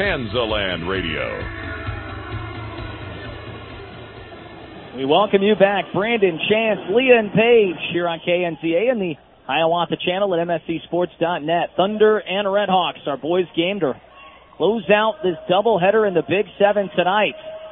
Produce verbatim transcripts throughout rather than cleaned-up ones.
Kansaland Radio. We welcome you back, Brandon Chance, Leah and Paige here on K N C A and the Hiawatha channel at M S C Sports dot net. Thunder and Redhawks, our boys' game to close out this doubleheader in the Big Seven tonight.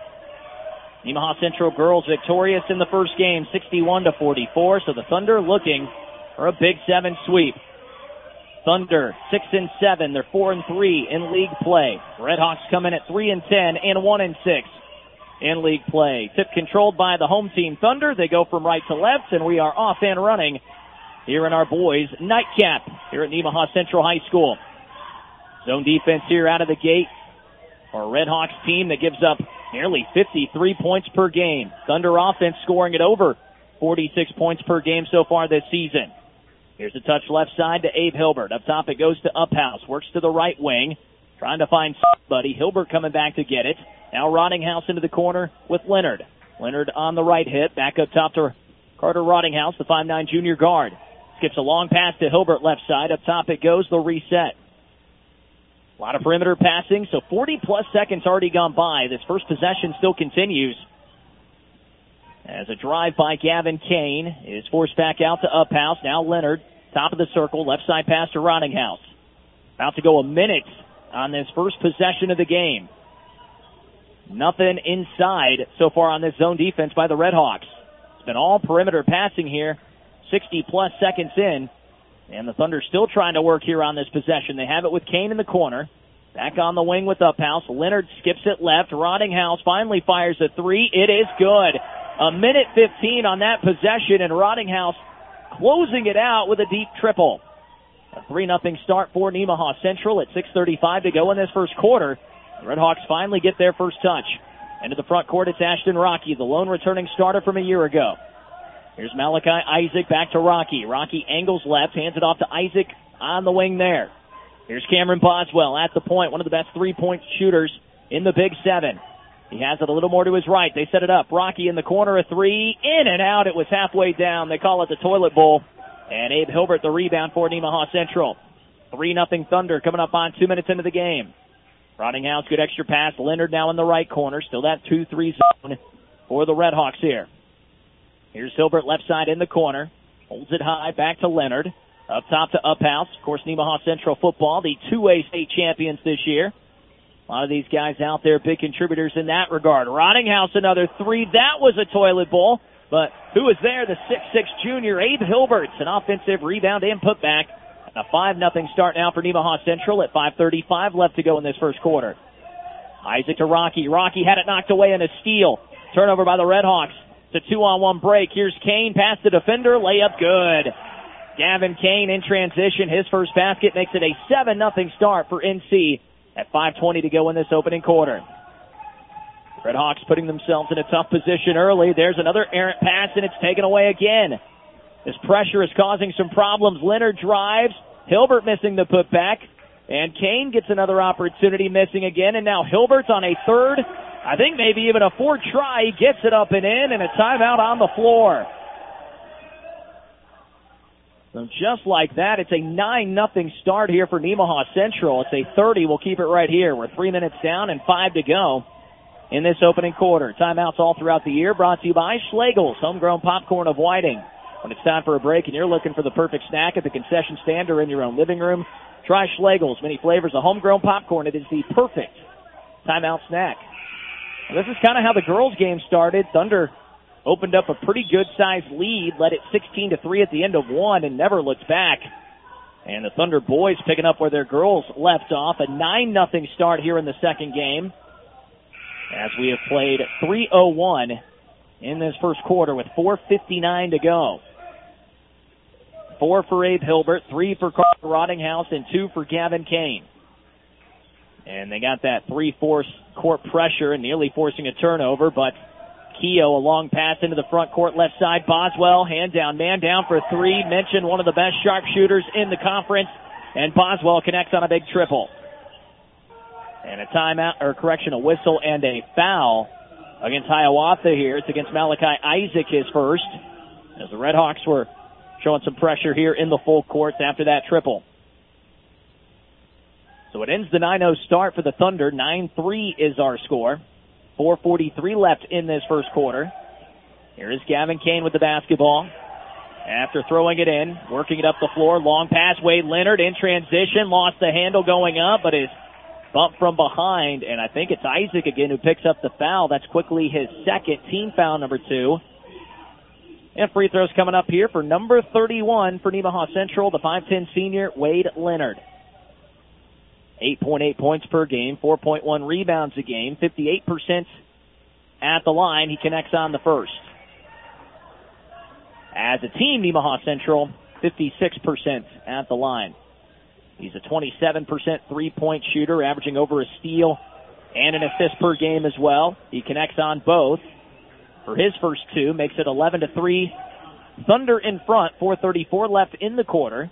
Nemaha Central girls victorious in the first game, sixty-one to forty-four, so the Thunder looking for a Big Seven sweep. Thunder, six and seven, they're four and three in league play. Redhawks come in at three and ten and one and six in league play. Tip controlled by the home team Thunder. They go from right to left, and we are off and running here in our boys' nightcap here at Nemaha Central High School. Zone defense here out of the gate for a Redhawks team that gives up nearly fifty-three points per game. Thunder offense scoring at over forty-six points per game so far this season. Here's a touch left side to Abe Hilbert. Up top it goes to Uphouse. Works to the right wing. Trying to find somebody. Hilbert coming back to get it. Now Rottinghouse into the corner with Leonard. Leonard on the right hit. Back up top to Carter Rottinghouse, the five nine junior guard. Skips a long pass to Hilbert left side. Up top it goes. They'll reset. A lot of perimeter passing, so forty-plus seconds already gone by. This first possession still continues. As a drive by Gavin Kane is forced back out to Uphouse. Now Leonard, top of the circle, left side pass to Rottinghouse. About to go a minute on this first possession of the game. Nothing inside so far on this zone defense by the Redhawks. It's been all perimeter passing here, sixty-plus seconds in. And the Thunder still trying to work here on this possession. They have it with Kane in the corner. Back on the wing with Uphouse. Leonard skips it left. Rottinghouse finally fires a three. It is good. A minute fifteen on that possession, and Rottinghouse closing it out with a deep triple. A three nothing start for Nemaha Central at six thirty-five to go in this first quarter. The Redhawks finally get their first touch. Into the front court, it's Ashton Rocky, the lone returning starter from a year ago. Here's Malachi Isaac back to Rocky. Rocky angles left, hands it off to Isaac on the wing there. Here's Cameron Boswell at the point, one of the best three-point shooters in the Big Seven. He has it a little more to his right. They set it up. Rocky in the corner, a three. In and out. It was halfway down. They call it the toilet bowl. And Abe Hilbert, the rebound for Nemaha Central. three nothing Thunder coming up on two minutes into the game. Rottinghouse, good extra pass. Leonard now in the right corner. Still that two three zone for the Redhawks here. Here's Hilbert left side in the corner. Holds it high. Back to Leonard. Up top to Uphouse. Of course, Nemaha Central football, the two-way state champions this year. A lot of these guys out there, big contributors in that regard. Rottinghouse, another three. That was a toilet bowl. But who was there? The six six junior, Abe Hilbert. An offensive rebound and putback. A five nothing start now for Nemaha Central at five thirty-five left to go in this first quarter. Isaac to Rocky. Rocky had it knocked away in a steal. Turnover by the Redhawks. It's a two-on-one break. Here's Kane past the defender. Layup good. Gavin Kane in transition. His first basket makes it a seven nothing start for N C at five twenty to go in this opening quarter. Redhawks putting themselves in a tough position early. There's another errant pass, and it's taken away again. This pressure is causing some problems. Leonard drives. Hilbert missing the putback. And Kane gets another opportunity, missing again. And now Hilbert's on a third, I think maybe even a fourth try. He gets it up and in, and a timeout on the floor. So just like that, it's a nine nothing start here for Nemaha Central. It's a thirty. We'll keep it right here. We're three minutes down and five to go in this opening quarter. Timeouts all throughout the year brought to you by Schlegel's, homegrown popcorn of Whiting. When it's time for a break and you're looking for the perfect snack at the concession stand or in your own living room, try Schlegel's. Many flavors of homegrown popcorn. It is the perfect timeout snack. And this is kind of how the girls' game started. Thunder opened up a pretty good-sized lead, led it sixteen to three at the end of one, and never looked back. And the Thunder boys picking up where their girls left off. A nine nothing start here in the second game, as we have played three oh one in this first quarter with four fifty-nine to go. Four for Abe Hilbert, three for Carter Rottinghouse, and two for Gavin Kane. And they got that three-fourths court pressure and nearly forcing a turnover, but Keogh, a long pass into the front court, left side. Boswell, hand down, man down for three. Mentioned one of the best sharpshooters in the conference, and Boswell connects on a big triple. And a timeout, or correction, a whistle and a foul against Hiawatha here. It's against Malachi Isaac, his first, as the Redhawks were showing some pressure here in the full courts after that triple. So it ends the nine oh start for the Thunder. nine three is our score. four forty-three left in this first quarter. Here is Gavin Kane with the basketball. After throwing it in, working it up the floor, long pass, Wade Leonard in transition, lost the handle going up, but is bumped from behind, and I think it's Isaac again who picks up the foul. That's quickly his second, team foul number two. And free throws coming up here for number thirty-one for Nemaha Central, the five ten senior, Wade Leonard. eight point eight points per game, four point one rebounds a game, fifty-eight percent at the line. He connects on the first. As a team, Nemaha Central, fifty-six percent at the line. He's a twenty-seven percent three-point shooter, averaging over a steal and an assist per game as well. He connects on both for his first two, makes it eleven to three. Thunder in front, four thirty-four left in the quarter.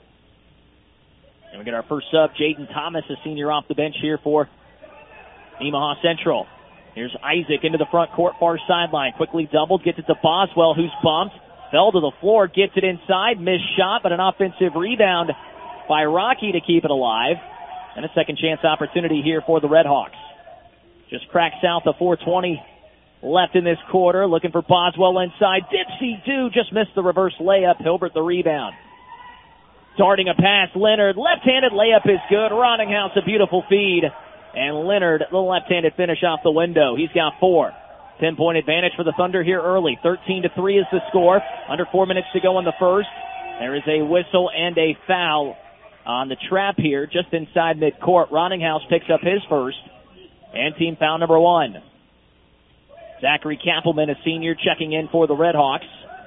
And we get our first sub, Jaden Thomas, a senior off the bench here for Nemaha Central. Here's Isaac into the front court, far sideline. Quickly doubled, gets it to Boswell, who's bumped. Fell to the floor, gets it inside, missed shot, but an offensive rebound by Rocky to keep it alive. And a second chance opportunity here for the Redhawks. Just cracked south of four twenty left in this quarter. Looking for Boswell inside. Dipsy do just missed the reverse layup. Hilbert the rebound. Darting a pass, Leonard. Left-handed layup is good. Rottinghouse a beautiful feed. And Leonard, the left-handed finish off the window. He's got four. ten-point advantage for the Thunder here early. thirteen to three is the score. Under four minutes to go in the first. There is a whistle and a foul on the trap here just inside midcourt. Rottinghouse picks up his first. And team foul number one. Zachary Kappelman, a senior, checking in for the Redhawks.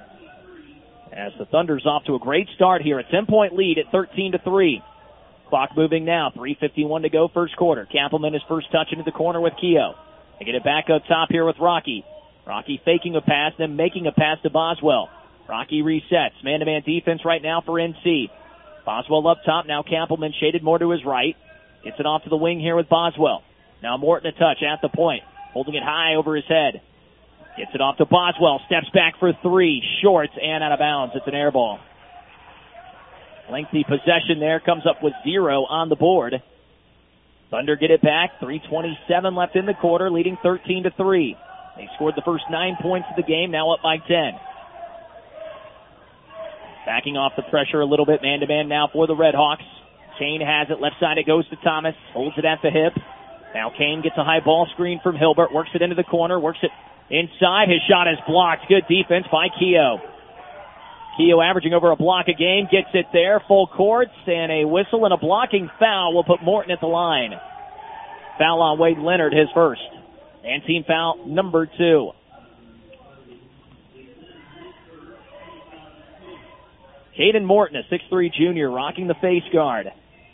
As the Thunder's off to a great start here. A ten-point lead at thirteen to three. Clock moving now. three fifty-one to go first quarter. Kappelman is first touch into the corner with Keogh. They get it back up top here with Rocky. Rocky faking a pass, then making a pass to Boswell. Rocky resets. Man-to-man defense right now for N C. Boswell up top. Now Kappelman shaded more to his right. Gets it off to the wing here with Boswell. Now Morton a touch at the point. Holding it high over his head. Gets it off to Boswell. Steps back for three. Short and out of bounds. It's an air ball. Lengthy possession there. Comes up with zero on the board. Thunder get it back. three twenty-seven left in the quarter, leading thirteen to three. They scored the first nine points of the game, now up by ten. Backing off the pressure a little bit, man-to-man now for the Redhawks. Kane has it. Left side it goes to Thomas. Holds it at the hip. Now Kane gets a high ball screen from Hilbert. Works it into the corner. Works it inside. His shot is blocked. Good defense by Keogh. Keogh averaging over a block a game, gets it there, full court, and a whistle and a blocking foul will put Morton at the line. Foul on Wade Leonard, his first. And team foul number two. Caden Morton, a six three junior, rocking the face guard.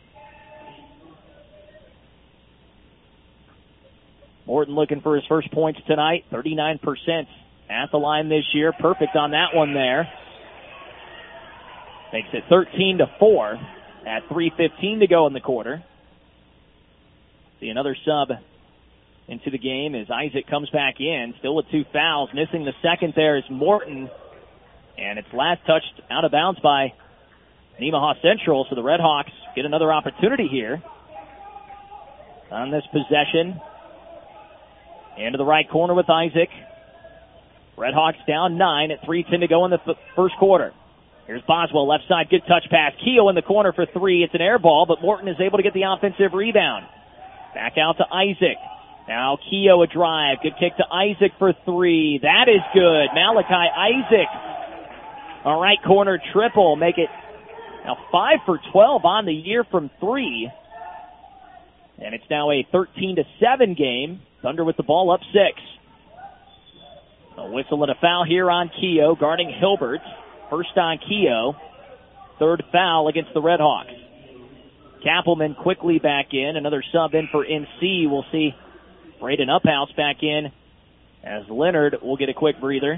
Morton looking for his first points tonight, thirty-nine percent at the line this year. Perfect on that one there. Makes it thirteen to four at three fifteen to go in the quarter. See another sub into the game as Isaac comes back in, still with two fouls. Missing the second there is Morton, and it's last touched out of bounds by Nemaha Central, so the Redhawks get another opportunity here on this possession. Into the right corner with Isaac. Redhawks down nine at three ten to go in the f- first quarter. Here's Boswell, left side, good touch pass. Keogh in the corner for three. It's an air ball, but Morton is able to get the offensive rebound. Back out to Isaac. Now Keogh a drive. Good kick to Isaac for three. That is good. Malachi Isaac. A right corner triple. Make it now five for twelve on the year from three. And it's now a thirteen to seven game. Thunder with the ball up six. A whistle and a foul here on Keogh, guarding Hilbert. First on Keogh. Third foul against the Redhawks. Kappelman quickly back in. Another sub in for N C. We'll see Braden Uphouse back in as Leonard will get a quick breather.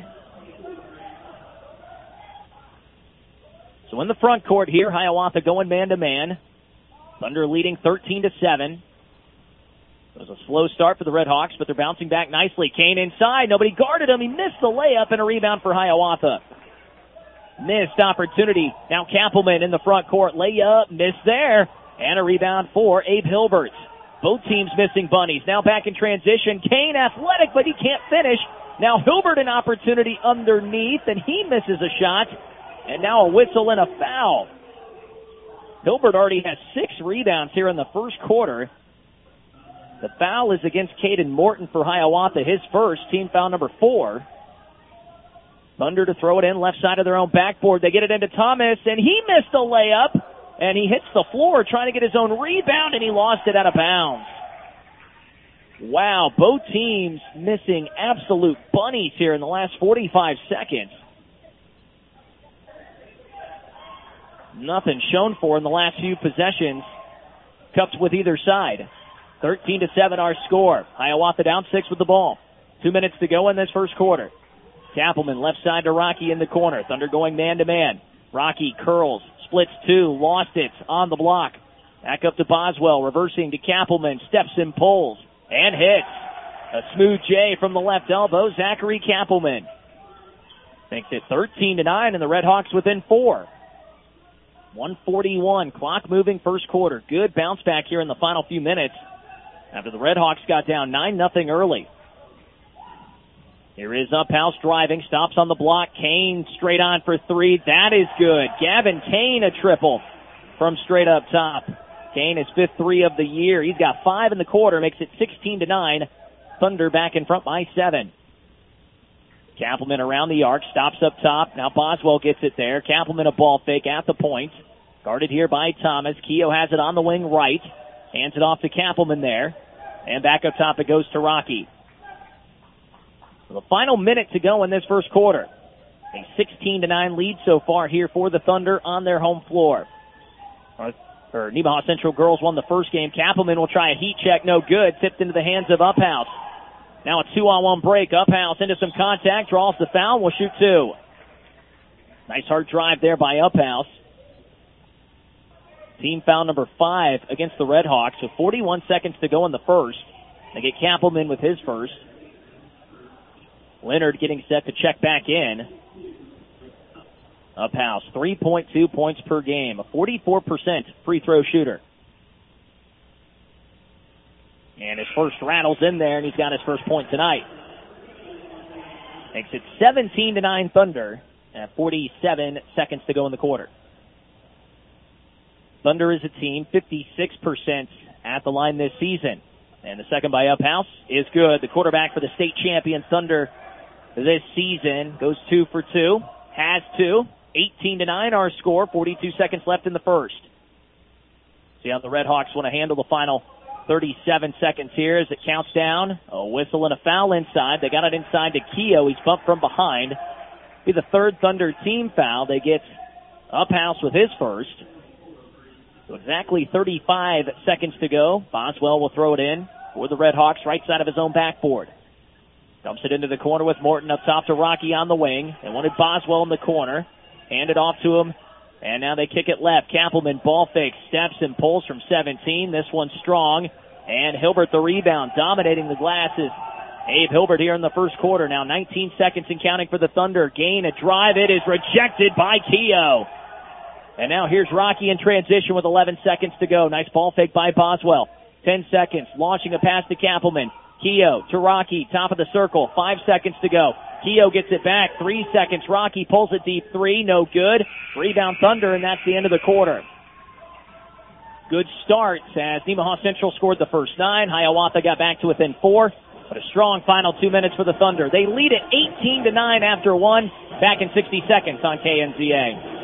So in the front court here, Hiawatha going man-to-man. Thunder leading thirteen to seven. It was a slow start for the Redhawks, but they're bouncing back nicely. Kane inside. Nobody guarded him. He missed the layup and a rebound for Hiawatha. Missed opportunity. Now Kappelman in the front court. Layup. Missed there. And a rebound for Abe Hilbert. Both teams missing bunnies. Now back in transition. Kane athletic, but he can't finish. Now Hilbert an opportunity underneath, and he misses a shot. And now a whistle and a foul. Hilbert already has six rebounds here in the first quarter. The foul is against Caden Morton for Hiawatha, his first, team foul number four. Thunder to throw it in left side of their own backboard. They get it into Thomas, and he missed a layup, and he hits the floor trying to get his own rebound, and he lost it out of bounds. Wow, both teams missing absolute bunnies here in the last forty-five seconds. Nothing shown for in the last few possessions. Cups with either side. thirteen to seven our score. Hiawatha down six with the ball. Two minutes to go in this first quarter. Kappelman left side to Rocky in the corner. Thunder going man to man. Rocky curls, splits two, lost it on the block. Back up to Boswell, reversing to Kappelman, steps and pulls, and hits. A smooth J from the left elbow, Zachary Kappelman. Makes it thirteen to nine, and the Red Hawks within four. one forty-one, clock moving first quarter. Good bounce back here in the final few minutes after the Red Hawks got down nine nothing early. Here is Uphouse driving, stops on the block. Kane straight on for three. That is good. Gavin Kane a triple from straight up top. Kane is fifth three of the year. He's got five in the quarter, makes it sixteen to nine. Thunder back in front by seven. Kappelman around the arc, stops up top. Now Boswell gets it there. Kappelman a ball fake at the point. Guarded here by Thomas. Keogh has it on the wing right. Hands it off to Kappelman there. And back up top it goes to Rocky. So the final minute to go in this first quarter. A sixteen to nine lead so far here for the Thunder on their home floor. Or, or Nemaha Central girls won the first game. Kappelman will try a heat check. No good. Tipped into the hands of Uphouse. Now a two-on-one break. Uphouse into some contact. Draws the foul. Will shoot two. Nice hard drive there by Uphouse. Team foul number five against the Red Hawks. So forty-one seconds to go in the first. They get Kappelman with his first. Leonard getting set to check back in. Uphouse, three point two points per game. A forty-four percent free throw shooter. And his first rattles in there, and he's got his first point tonight. Makes it seventeen to nine Thunder at forty-seven seconds to go in the quarter. Thunder is a team, fifty-six percent at the line this season. And the second by Uphouse is good. The quarterback for the state champion Thunder this season goes two for two. Has two. eighteen to nine our score. forty-two seconds left in the first. See how the Red Hawks want to handle the final thirty-seven seconds here as it counts down. A whistle and a foul inside. They got it inside to Keogh. He's bumped from behind. Be the third Thunder team foul. They get Uphouse with his first. So exactly thirty-five seconds to go. Boswell will throw it in for the Red Hawks, right side of his own backboard. Dumps it into the corner with Morton up top to Rocky on the wing. They wanted Boswell in the corner. Hand it off to him. And now they kick it left. Kappelman ball fake, steps and pulls from seventeen. This one's strong. And Hilbert the rebound, dominating the glasses. Abe Hilbert here in the first quarter. Now nineteen seconds and counting for the Thunder. Gain a drive. It is rejected by Keogh. And now here's Rocky in transition with eleven seconds to go. Nice ball fake by Boswell. ten seconds. Launching a pass to Kappelman. Keogh to Rocky. Top of the circle. Five seconds to go. Keogh gets it back. Three seconds. Rocky pulls it deep. Three. No good. Rebound Thunder, and that's the end of the quarter. Good start as Nemaha Central scored the first nine. Hiawatha got back to within four. But a strong final two minutes for the Thunder. They lead it eighteen to nine after one. Back in sixty seconds on K N Z A.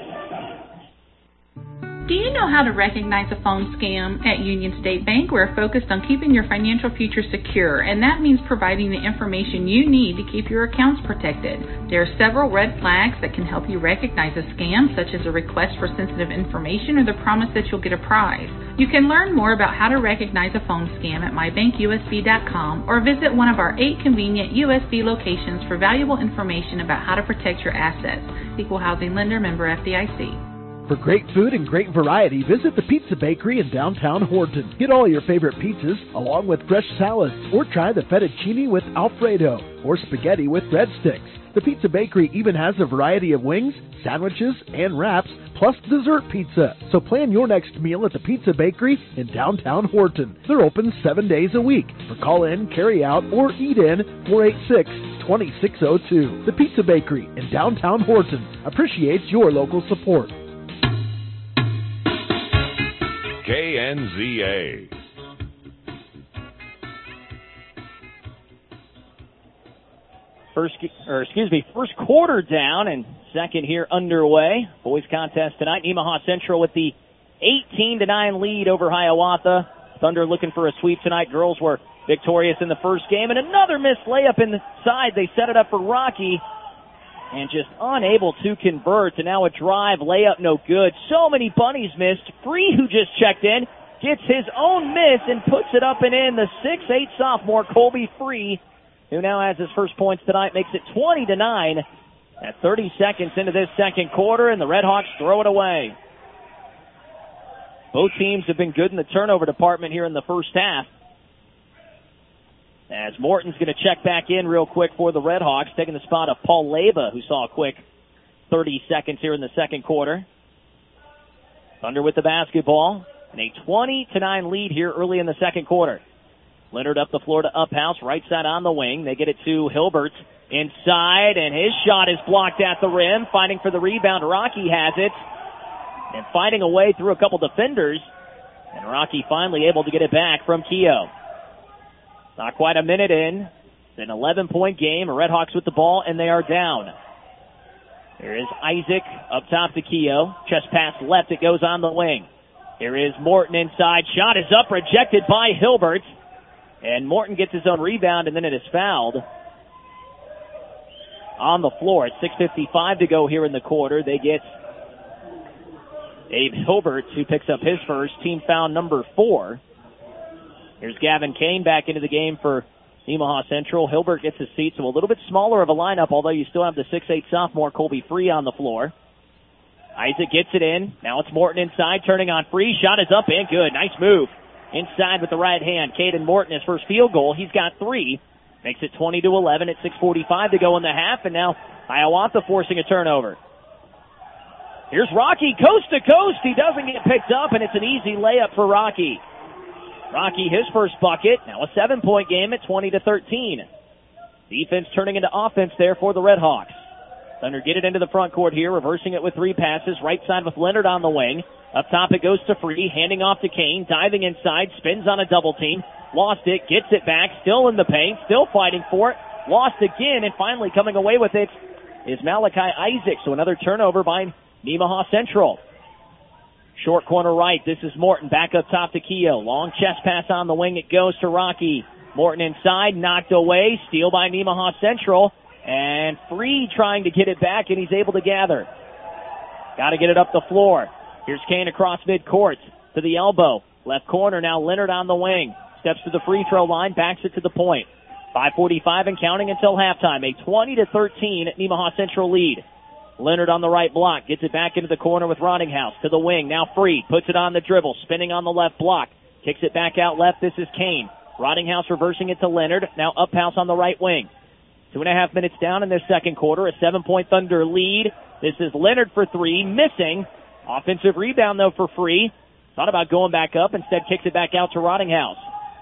Do you know how to recognize a phone scam? At Union State Bank, we're focused on keeping your financial future secure, and that means providing the information you need to keep your accounts protected. There are several red flags that can help you recognize a scam, such as a request for sensitive information or the promise that you'll get a prize. You can learn more about how to recognize a phone scam at my bank U S B dot com or visit one of our eight convenient U S B locations for valuable information about how to protect your assets. Equal Housing Lender, member F D I C. For great food and great variety, visit the Pizza Bakery in downtown Horton. Get all your favorite pizzas along with fresh salads, or try the fettuccine with Alfredo or spaghetti with breadsticks. The Pizza Bakery even has a variety of wings, sandwiches, and wraps, plus dessert pizza. So plan your next meal at the Pizza Bakery in downtown Horton. They're open seven days a week. For call-in, carry-out, or eat-in, four eight six, two six zero two. The Pizza Bakery in downtown Horton appreciates your local support. K N Z A. First, or excuse me, first quarter down and second here underway. Boys contest tonight. Nemaha Central with the eighteen to nine lead over Hiawatha. Thunder looking for a sweep tonight. Girls were victorious in the first game, and another missed layup inside. They set it up for Rocky and just unable to convert. And now a drive, layup no good. So many bunnies missed. Free, who just checked in, gets his own miss and puts it up and in. The six eight sophomore Colby Free, who now has his first points tonight, makes it twenty to nine at thirty seconds into this second quarter, and the Redhawks throw it away. Both teams have been good in the turnover department here in the first half. As Morton's going to check back in real quick for the Redhawks, taking the spot of Paul Leyva, who saw a quick thirty seconds here in the second quarter. Thunder with the basketball, and a twenty to nine lead here early in the second quarter. Leonard up the floor to Uphouse, right side on the wing. They get it to Hilbert inside, and his shot is blocked at the rim. Fighting for the rebound, Rocky has it, and fighting a way through a couple defenders, and Rocky finally able to get it back from Keogh. Not quite a minute in. It's an eleven-point game. Redhawks with the ball, and they are down. Here is Isaac up top to Keogh. Chest pass left. It goes on the wing. Here is Morton inside. Shot is up, rejected by Hilbert. And Morton gets his own rebound, and then it is fouled on the floor. It's six fifty-five to go here in the quarter. They get Abe Hilbert, who picks up his first, team foul number four. Here's Gavin Kane back into the game for Nemaha Central. Hilbert gets his seat, so a little bit smaller of a lineup, although you still have the six eight sophomore Colby Free on the floor. Isaac gets it in. Now it's Morton inside, turning on Free. Shot is up and good. Nice move. Inside with the right hand. Caden Morton, his first field goal. He's got three. Makes it twenty to eleven at six forty-five to go in the half, and now Hiawatha forcing a turnover. Here's Rocky, coast to coast. He doesn't get picked up, and it's an easy layup for Rocky. Rocky, his first bucket. Now a seven-point game at twenty to thirteen. Defense turning into offense there for the Redhawks. Thunder get it into the front court here, reversing it with three passes. Right side with Leonard on the wing. Up top it goes to Free, handing off to Kane, diving inside, spins on a double team. Lost it, gets it back, still in the paint, still fighting for it. Lost again, and finally coming away with it is Malachi Isaac. So another turnover by Nemaha Central. Short corner right, this is Morton, back up top to Keogh. Long chest pass on the wing, it goes to Rocky. Morton inside, knocked away, steal by Nemaha Central. And Free trying to get it back, and he's able to gather. Got to get it up the floor. Here's Kane across midcourt to the elbow. Left corner now, Leonard on the wing. Steps to the free throw line, backs it to the point. five forty-five and counting until halftime. A twenty to thirteen Nemaha Central lead. Leonard on the right block, gets it back into the corner with Rottinghouse to the wing. Now Free, puts it on the dribble, spinning on the left block. Kicks it back out left, this is Kane. Rottinghouse reversing it to Leonard. Now Uphouse on the right wing. Two and a half minutes down in this second quarter, a seven-point Thunder lead. This is Leonard for three, missing. Offensive rebound, though, for Free. Thought about going back up, instead kicks it back out to Rottinghouse.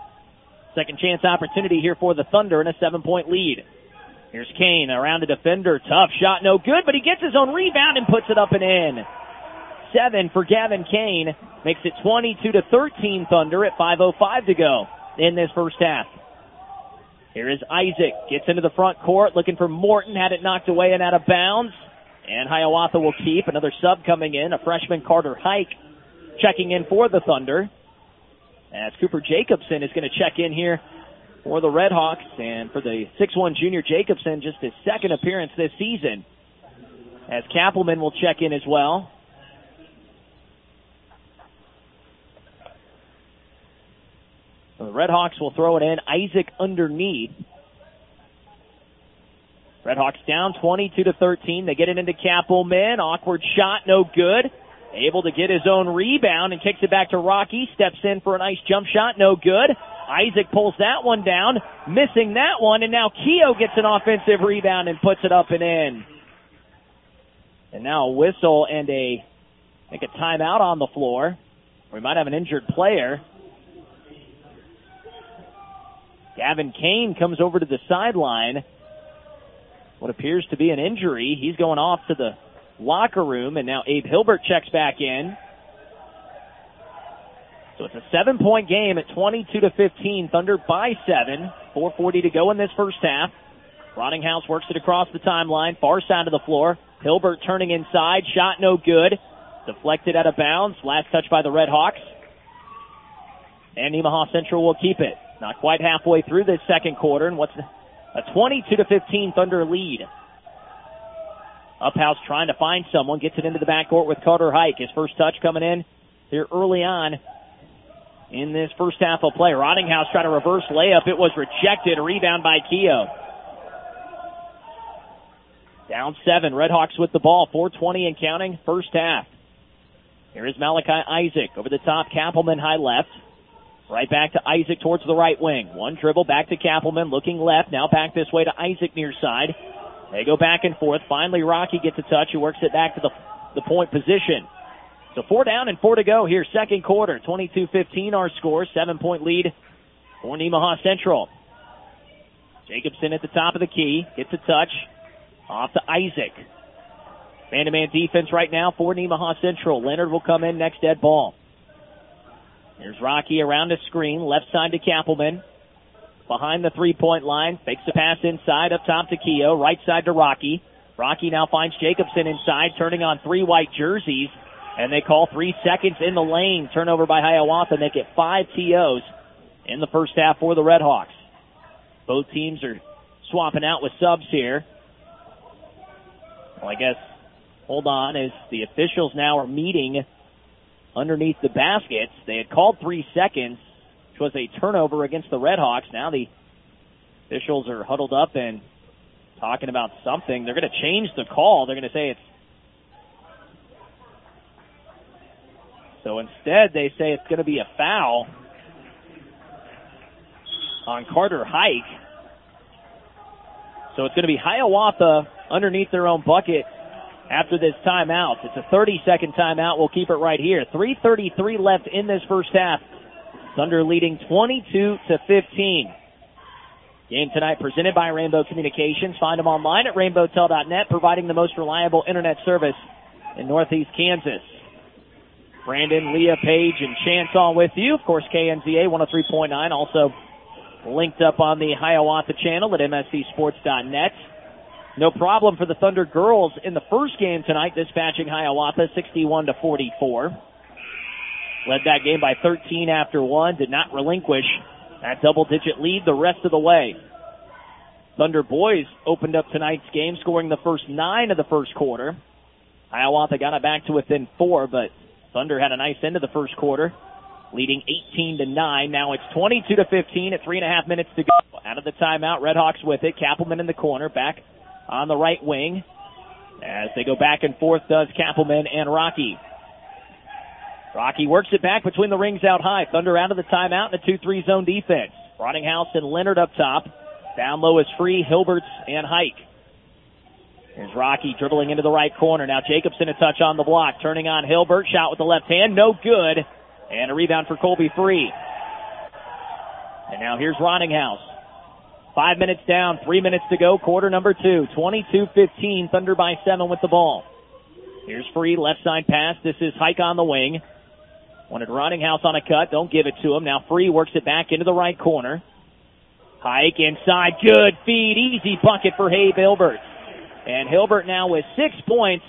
Second chance opportunity here for the Thunder in a seven-point lead. Here's Kane around the defender. Tough shot, no good, but he gets his own rebound and puts it up and in. Seven for Gavin Kane. Makes it twenty-two to thirteen Thunder at five oh five to go in this first half. Here is Isaac. Gets into the front court, looking for Morton. Had it knocked away and out of bounds. And Hiawatha will keep. Another sub coming in. A freshman, Carter Hike, checking in for the Thunder. As Cooper Jacobson is going to check in here for the Redhawks. And for the six one junior Jacobson, just his second appearance this season. As Kappelman will check in as well. So the Redhawks will throw it in. Isaac underneath. Redhawks down twenty-two to thirteen. They get it into Kappelman. Awkward shot, no good. Able to get his own rebound and kicks it back to Rocky. Steps in for a nice jump shot, no good. Isaac pulls that one down, missing that one, and now Keough gets an offensive rebound and puts it up and in. And now a whistle and a, I think a timeout on the floor. We might have an injured player. Gavin Kane comes over to the sideline. What appears to be an injury. He's going off to the locker room, and now Abe Hilbert checks back in. So it's a seven-point game at twenty-two to fifteen. Thunder by seven. four forty to go in this first half. Rottinghouse works it across the timeline, far side of the floor. Hilbert turning inside, shot no good. Deflected out of bounds. Last touch by the Red Hawks. And Nemaha Central will keep it. Not quite halfway through this second quarter, and what's a twenty-two to fifteen Thunder lead. Uphouse trying to find someone, gets it into the backcourt with Carter Hike. His first touch coming in here early on in this first half of play. Rottinghouse trying to reverse layup. It was rejected. A rebound by Keough. Down seven. Redhawks with the ball. four twenty and counting. First half. Here is Malachi Isaac. Over the top. Kappelman high left. Right back to Isaac towards the right wing. One dribble back to Kappelman. Looking left. Now back this way to Isaac near side. They go back and forth. Finally, Rocky gets a touch. He works it back to the, the point position. So four down and four to go here, second quarter. twenty-two fifteen our score. Seven-point lead for Nemaha Central. Jacobson at the top of the key. Gets a touch. Off to Isaac. Man-to-man defense right now for Nemaha Central. Leonard will come in next dead ball. Here's Rocky around the screen. Left side to Kappelman. Behind the three-point line. Fakes the pass inside. Up top to Keough. Right side to Rocky. Rocky now finds Jacobson inside. Turning on three white jerseys. And they call three seconds in the lane. Turnover by Hiawatha. They get five T Os in the first half for the Redhawks. Both teams are swapping out with subs here. Well, I guess, hold on, as the officials now are meeting underneath the baskets. They had called three seconds, which was a turnover against the Redhawks. Now the officials are huddled up and talking about something. They're going to change the call. They're going to say it's So instead, they say it's going to be a foul on Carter Hike. So it's going to be Hiawatha underneath their own bucket after this timeout. It's a thirty-second timeout. We'll keep it right here. three thirty-three left in this first half. Thunder leading twenty-two to fifteen. Game tonight presented by Rainbow Communications. Find them online at rainbow tel dot net, providing the most reliable internet service in Northeast Kansas. Brandon, Leah, Page, and Chance all with you. Of course, K N Z A one oh three point nine also linked up on the Hiawatha channel at M S C sports dot net. No problem for the Thunder girls in the first game tonight, dispatching Hiawatha sixty-one to forty-four. Led that game by thirteen after one. Did not relinquish that double-digit lead the rest of the way. Thunder boys opened up tonight's game, scoring the first nine of the first quarter. Hiawatha got it back to within four, but Thunder had a nice end of the first quarter, leading eighteen to nine. Now it's twenty-two to fifteen at three and a half minutes to go. Out of the timeout, Redhawks with it. Kappelman in the corner, back on the right wing. As they go back and forth, does Kappelman and Rocky. Rocky works it back between the rings out high. Thunder out of the timeout in a two three zone defense. Rottinghouse and Leonard up top. Down low is Free, Hilberts, and Hike. Here's Rocky dribbling into the right corner. Now Jacobson a touch on the block. Turning on Hilbert. Shot with the left hand. No good. And a rebound for Colby Free. And now here's Rottinghouse. Five minutes down. Three minutes to go. Quarter number two. twenty-two fifteen. Thunder by seven with the ball. Here's Free. Left side pass. This is Hike on the wing. Wanted Rottinghouse on a cut. Don't give it to him. Now Free works it back into the right corner. Hike inside. Good feed. Easy bucket for Habe Hilbert. And Hilbert now with six points.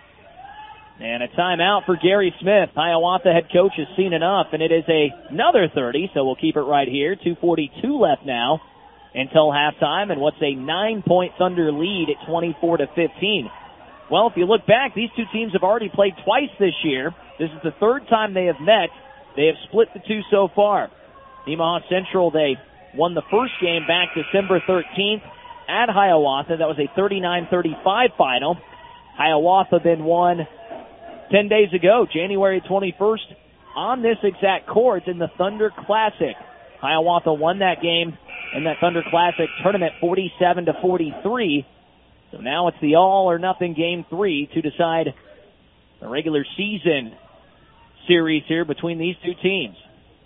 And a timeout for Gary Smith. Hiawatha head coach has seen enough, and it is a, another thirty, so we'll keep it right here. two forty-two left now until halftime, and what's a nine-point Thunder lead at twenty-four to fifteen. Well, if you look back, these two teams have already played twice this year. This is the third time they have met. They have split the two so far. Nemaha Central, they won the first game back December thirteenth. At Hiawatha. That was a thirty-nine thirty-five final. Hiawatha then won ten days ago, January twenty-first, on this exact court in the Thunder Classic. Hiawatha won that game in that Thunder Classic tournament forty-seven to forty-three. So now it's the all or nothing game three to decide the regular season series here between these two teams.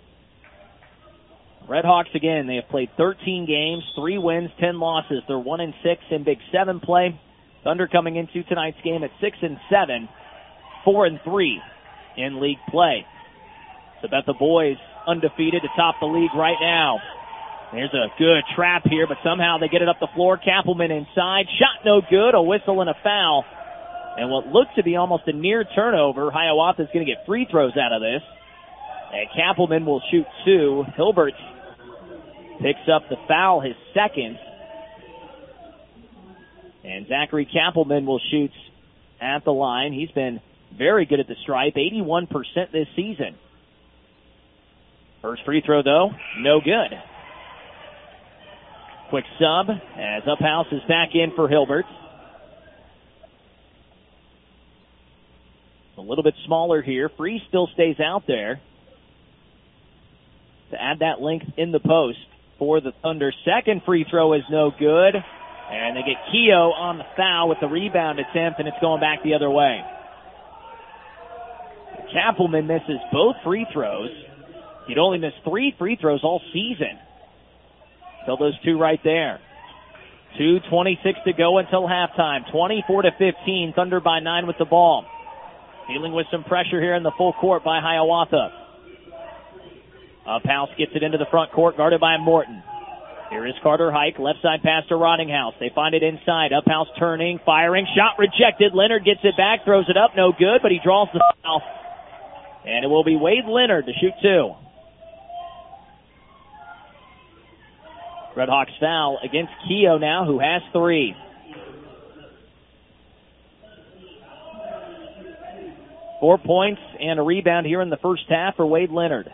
Redhawks again, they have played thirteen games, three wins, ten losses. They're one and six in Big Seven play. Thunder coming into tonight's game at six and seven, four and three in league play. So bet the boys undefeated to top the league right now. There's a good trap here, but somehow they get it up the floor. Kappelman inside, shot no good, a whistle and a foul. And what looked to be almost a near turnover, Hiawatha is going to get free throws out of this. And Kappelman will shoot two. Hilbert picks up the foul, his second. And Zachary Kappelman will shoot at the line. He's been very good at the stripe, eighty-one percent this season. First free throw, though, no good. Quick sub as Uphouse is back in for Hilbert. A little bit smaller here. Free still stays out there to add that length in the post for the Thunder. Second free throw is no good. And they get Keogh on the foul with the rebound attempt, and it's going back the other way. Kappelman misses both free throws. He'd only missed three free throws all season. Till those two right there. two twenty-six to go until halftime. twenty-four to fifteen. Thunder by nine with the ball. Dealing with some pressure here in the full court by Hiawatha. Uphouse gets it into the front court, guarded by Morton. Here is Carter Hike, left side pass to Rottinghouse. They find it inside. Uphouse turning, firing, shot rejected. Leonard gets it back, throws it up, no good, but he draws the foul. And it will be Wade Leonard to shoot two. Redhawks foul against Keogh now, who has three. Four points and a rebound here in the first half for Wade Leonard.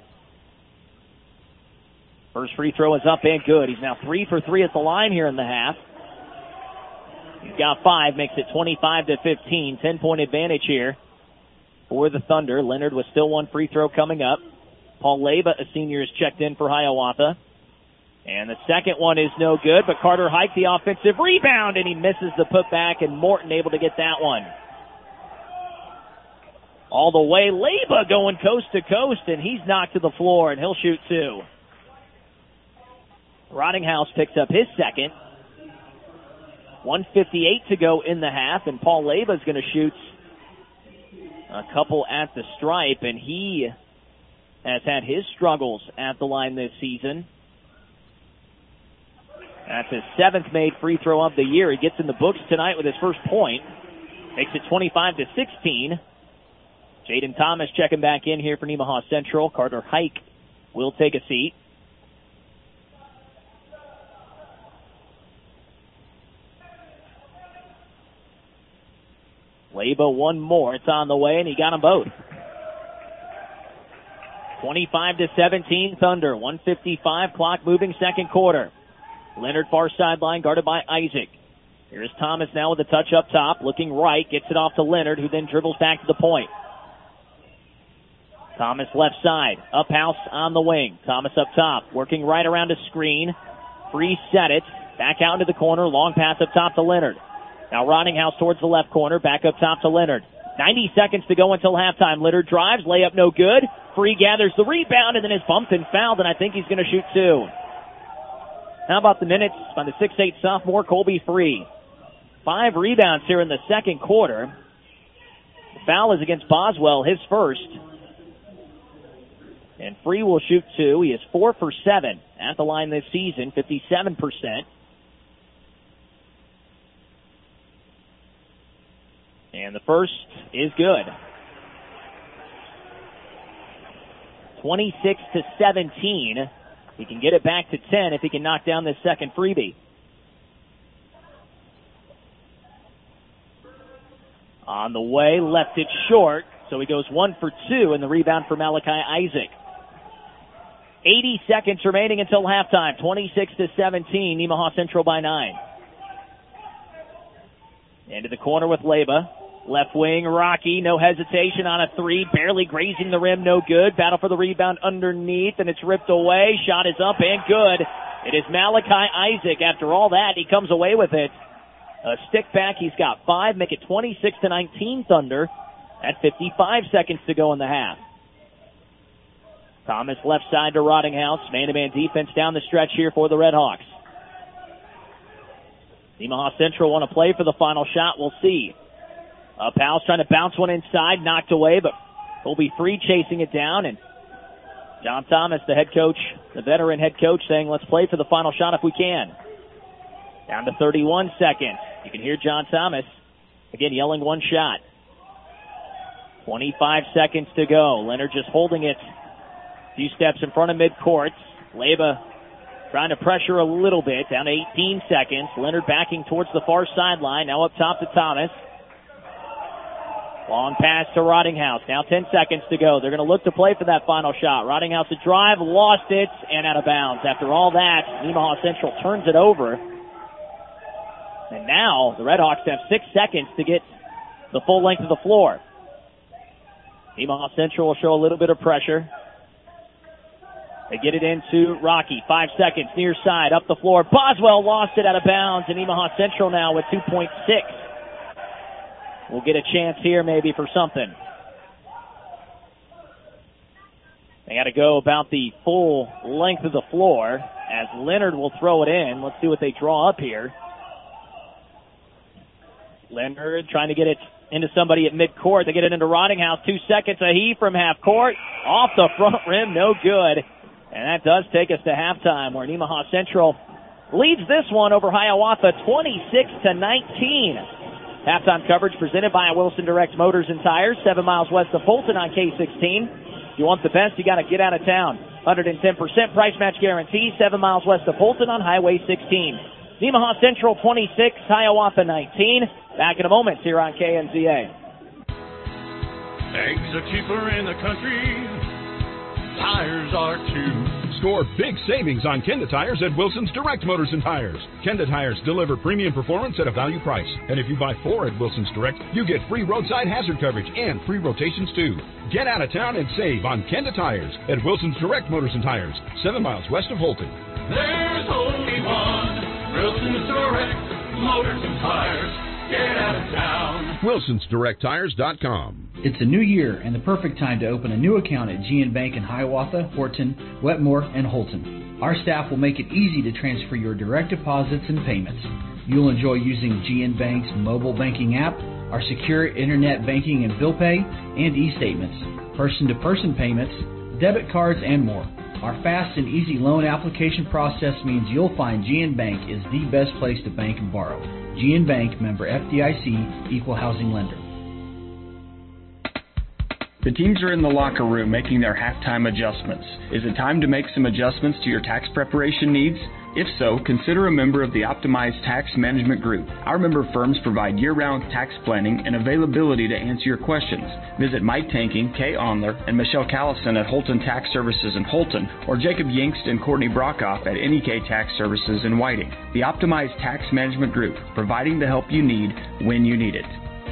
First free throw is up and good. He's now three for three at the line here in the half. He's got five, makes it twenty-five to fifteen. Ten-point advantage here for the Thunder. Leonard with still one free throw coming up. Paul Leba, a senior, is checked in for Hiawatha. And the second one is no good, but Carter Hike, the offensive rebound, and he misses the putback, and Morton able to get that one. All the way, Leba going coast to coast, and he's knocked to the floor, and he'll shoot two. Rottinghouse picks up his second. one fifty-eight to go in the half, and Paul Leba is going to shoot a couple at the stripe, and he has had his struggles at the line this season. That's his seventh made free throw of the year. He gets in the books tonight with his first point. Makes it twenty-five to sixteen. Jaden Thomas checking back in here for Nemaha Central. Carter Hike will take a seat. Leba one more. It's on the way, and he got them both. twenty-five to seventeen, Thunder. one fifty-five, clock moving, second quarter. Leonard far sideline, guarded by Isaac. Here's Thomas now with a touch up top, looking right, gets it off to Leonard, who then dribbles back to the point. Thomas left side, Uphouse on the wing. Thomas up top, working right around a screen. Free set it, back out into the corner, long pass up top to Leonard. Now Rottinghouse towards the left corner, back up top to Leonard. ninety seconds to go until halftime. Leonard drives, layup no good. Free gathers the rebound and then is bumped and fouled, and I think he's going to shoot two. How about the minutes by the six eight sophomore Colby Free? Five rebounds here in the second quarter. The foul is against Boswell, his first. And Free will shoot two. He is four for seven at the line this season, fifty-seven percent. And the first is good. twenty-six to seventeen. He can get it back to ten if he can knock down this second freebie. On the way, left it short, so he goes one for two, and the rebound for Malachi Isaac. eighty seconds remaining until halftime. twenty-six to seventeen, Nemaha Central by nine. Into the corner with Leba. Left wing, Rocky, no hesitation on a three, barely grazing the rim, no good. Battle for the rebound underneath, and it's ripped away. Shot is up and good. It is Malachi Isaac. After all that, he comes away with it. A stick back, he's got five, make it twenty-six to nineteen Thunder at fifty-five seconds to go in the half. Thomas left side to Rottinghouse. Man-to-man defense down the stretch here for the Redhawks. Nemaha Central want to play for the final shot. We'll see. Uh, Powell's trying to bounce one inside, knocked away, but Colby Freed chasing it down. And John Thomas, the head coach, the veteran head coach, saying, let's play for the final shot if we can. Down to thirty-one seconds. You can hear John Thomas, again, yelling one shot. twenty-five seconds to go. Leonard just holding it a few steps in front of midcourt. Leyba trying to pressure a little bit. Down to eighteen seconds. Leonard backing towards the far sideline. Now up top to Thomas. Long pass to Rottinghouse. Now ten seconds to go. They're going to look to play for that final shot. Rottinghouse a drive, lost it, and out of bounds. After all that, Nemaha Central turns it over. And now the Redhawks have six seconds to get the full length of the floor. Nemaha Central will show a little bit of pressure. They get it into Rocky. Five seconds, near side, up the floor. Boswell lost it out of bounds, and Nemaha Central now with two point six. We'll get a chance here maybe for something. They got to go about the full length of the floor as Leonard will throw it in. Let's see what they draw up here. Leonard trying to get it into somebody at midcourt. They get it into Rottinghouse. Two seconds, a heave from half court. Off the front rim, no good. And that does take us to halftime where Nemaha Central leads this one over Hiawatha twenty-six to nineteen. Halftime coverage presented by Wilson Direct Motors and Tires, seven miles west of Fulton on K sixteen. If you want the best, you got to get out of town. one hundred ten percent price match guarantee, seven miles west of Fulton on Highway sixteen. Nemaha Central twenty-six, Hiawatha nineteen. Back in a moment here on K N Z A. Eggs are cheaper in the country. Tires are too. Score big savings on Kenda Tires at Wilson's Direct Motors and Tires. Kenda Tires deliver premium performance at a value price. And if you buy four at Wilson's Direct, you get free roadside hazard coverage and free rotations too. Get out of town and save on Kenda Tires at Wilson's Direct Motors and Tires, seven miles west of Holton. There's only one Wilson's Direct Motors and Tires. Get out of town. Wilsons Direct Tires dot com. It's a new year and the perfect time to open a new account at G N Bank in Hiawatha, Horton, Wetmore, and Holton. Our staff will make it easy to transfer your direct deposits and payments. You'll enjoy using G N Bank's mobile banking app, our secure internet banking and bill pay, and e-statements, person-to-person payments, debit cards, and more. Our fast and easy loan application process means you'll find G N Bank is the best place to bank and borrow. G N Bank, member F D I C, equal housing lender. The teams are in the locker room making their halftime adjustments. Is it time to make some adjustments to your tax preparation needs? If so, consider a member of the Optimized Tax Management Group. Our member firms provide year-round tax planning and availability to answer your questions. Visit Mike Tanking, Kay Onler, and Michelle Callison at Holton Tax Services in Holton, or Jacob Yingst and Courtney Brockhoff at N E K Tax Services in Whiting. The Optimized Tax Management Group, providing the help you need when you need it.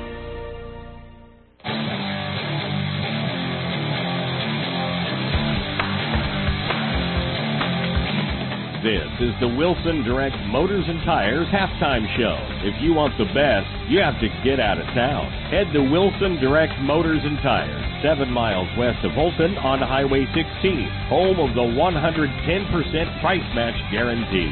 This is the Wilson Direct Motors and Tires halftime show. If you want the best, you have to get out of town. Head to Wilson Direct Motors and Tires, seven miles west of Holton on Highway sixteen, home of the one hundred ten percent price match guarantee.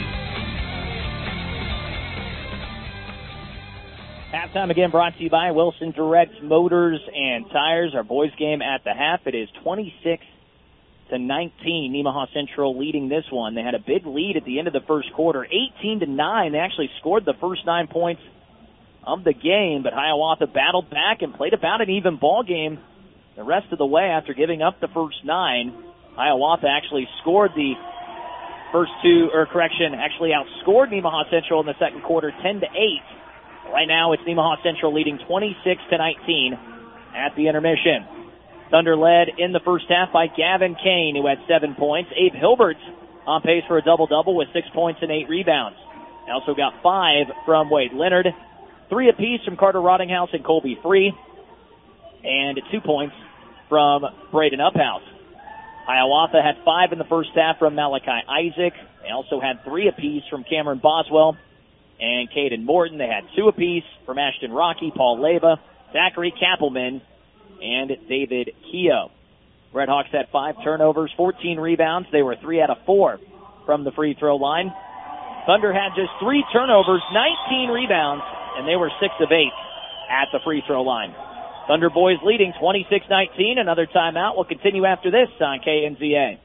Halftime again brought to you by Wilson Direct Motors and Tires. Our boys game at the half. It is twenty-six to nineteen. Nemaha Central leading this one. They had a big lead at the end of the first quarter, eighteen to nine. They actually scored the first nine points of the game, but Hiawatha battled back and played about an even ball game the rest of the way after giving up the first nine. Hiawatha actually scored the first two, or correction, actually outscored Nemaha Central in the second quarter ten to eight. Right now it's Nemaha Central leading twenty-six to nineteen at the intermission. Thunder led in the first half by Gavin Kane, who had seven points. Abe Hilbert on pace for a double-double with six points and eight rebounds. They also got five from Wade Leonard. three apiece from Carter Rottinghouse and Colby Free, and two points from Braden Uphouse. Hiawatha had five in the first half from Malachi Isaac. They also had three apiece from Cameron Boswell and Caden Morton. They had two apiece from Ashton Rocky, Paul Leba, Zachary Kappelman, and David Keogh. Redhawks had five turnovers, fourteen rebounds. They were three out of four from the free throw line. Thunder had just three turnovers, nineteen rebounds, and they were six of eight at the free throw line. Thunder boys leading twenty-six nineteen. Another timeout will continue after this on K N Z A.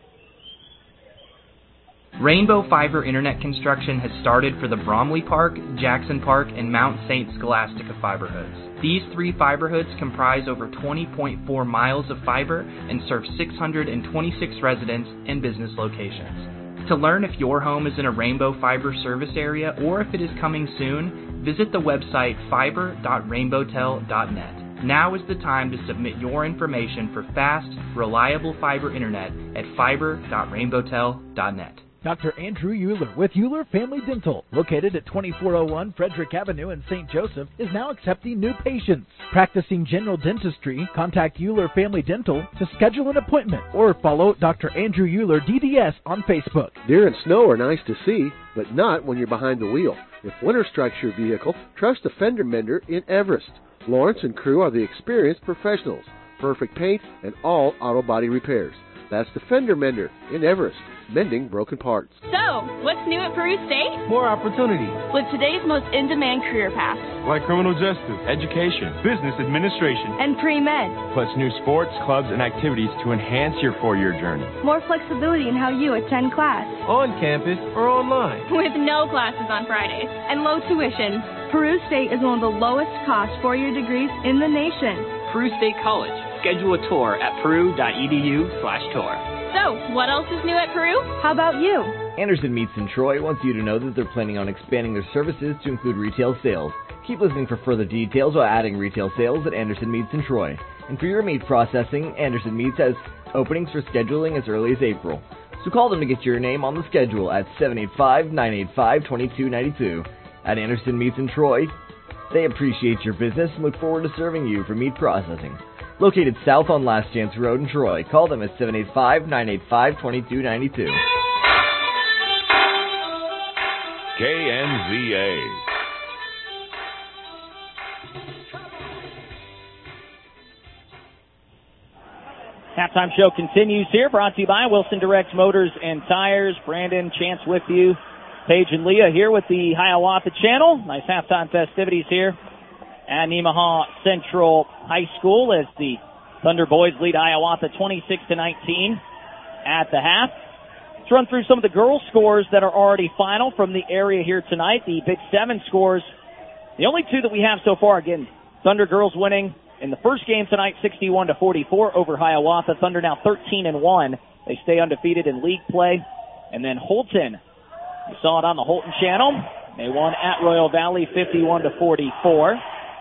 Rainbow Fiber Internet construction has started for the Bromley Park, Jackson Park, and Mount Saint Scholastica fiber hoods. These three fiber hoods comprise over twenty point four miles of fiber and serve six hundred twenty-six residents and business locations. To learn if your home is in a Rainbow Fiber service area or if it is coming soon, visit the website fiber dot rainbowtel dot net. Now is the time to submit your information for fast, reliable fiber internet at fiber dot rainbowtel dot net. Doctor Andrew Euler with Euler Family Dental, located at twenty-four oh one Frederick Avenue in Saint Joseph, is now accepting new patients. Practicing general dentistry, contact Euler Family Dental to schedule an appointment or follow Doctor Andrew Euler D D S on Facebook. Deer and snow are nice to see, but not when you're behind the wheel. If winter strikes your vehicle, trust a fender mender in Everest. Lawrence and crew are the experienced professionals. Perfect paint and all auto body repairs. That's the Fender Mender in Everest, mending broken parts. So, what's new at Peru State? More opportunities. With today's most in-demand career paths. Like criminal justice, education, business administration, and pre-med. Plus new sports, clubs, and activities to enhance your four-year journey. More flexibility in how you attend class. On campus or online. With no classes on Fridays and low tuition. Peru State is one of the lowest cost four-year degrees in the nation. Peru State College. Schedule a tour at peru.edu slash tour. So, what else is new at Peru? How about you? Anderson Meats in Troy wants you to know that they're planning on expanding their services to include retail sales. Keep listening for further details while adding retail sales at Anderson Meats in Troy. And for your meat processing, Anderson Meats has openings for scheduling as early as April. So call them to get your name on the schedule at seven eight five, nine eight five, two two nine two. At Anderson Meats in Troy, they appreciate your business and look forward to serving you for meat processing. Located south on Last Chance Road in Troy. Call them at seven eight five, nine eight five, two two nine two. K N Z A. Halftime show continues here, brought to you by Wilson Direct Motors and Tires. Brandon, Chance with you. Paige and Leah here with the Hiawatha Channel. Nice halftime festivities here at Nemaha Central High School as the Thunder boys lead Hiawatha twenty-six to nineteen at the half. Let's run through some of the girls' scores that are already final from the area here tonight. The Big Seven scores, the only two that we have so far, again, Thunder girls winning in the first game tonight, sixty-one to forty-four over Hiawatha. Thunder now thirteen and one. They stay undefeated in league play. And then Holton, you saw it on the Holton channel. They won at Royal Valley fifty-one to forty-four.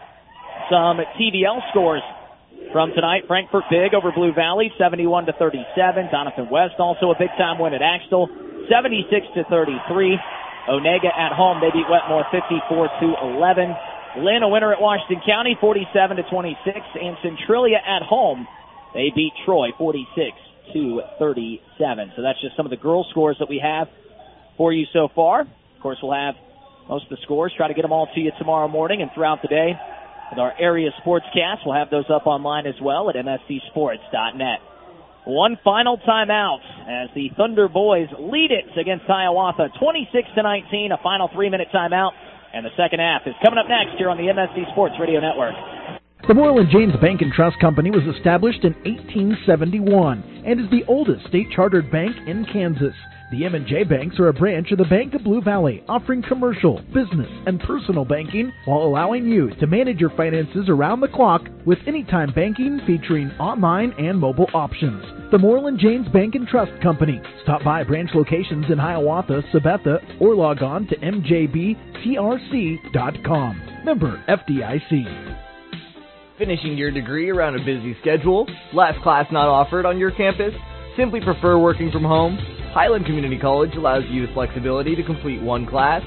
Some T V L scores from tonight. Frankfort big over Blue Valley, seventy-one to thirty-seven. Donovan West also a big-time win at Axtell, seventy-six to thirty-three. Onega at home, they beat Wetmore fifty-four to eleven. Lynn, a winner at Washington County, forty-seven to twenty-six. And Centralia at home, they beat Troy forty-six to thirty-seven. So that's just some of the girls' scores that we have for you so far. Of course, we'll have most of the scores. Try to get them all to you tomorrow morning and throughout the day. With our area sportscast, we'll have those up online as well at M S C sports dot net. One final timeout as the Thunder boys lead it against Hiawatha, twenty-six to nineteen. A final three-minute timeout, and the second half is coming up next here on the M S C Sports Radio Network. The Moreland James Bank and Trust Company was established in eighteen seventy-one and is the oldest state-chartered bank in Kansas. The M and J Banks are a branch of the Bank of Blue Valley, offering commercial, business, and personal banking while allowing you to manage your finances around the clock with anytime banking featuring online and mobile options. The Moreland James Bank and Trust Company. Stop by branch locations in Hiawatha, Sabetha, or log on to m j b t r c dot com. Member F D I C. Finishing your degree around a busy schedule? Last class not offered on your campus? Simply prefer working from home? Highland Community College allows you the flexibility to complete one class,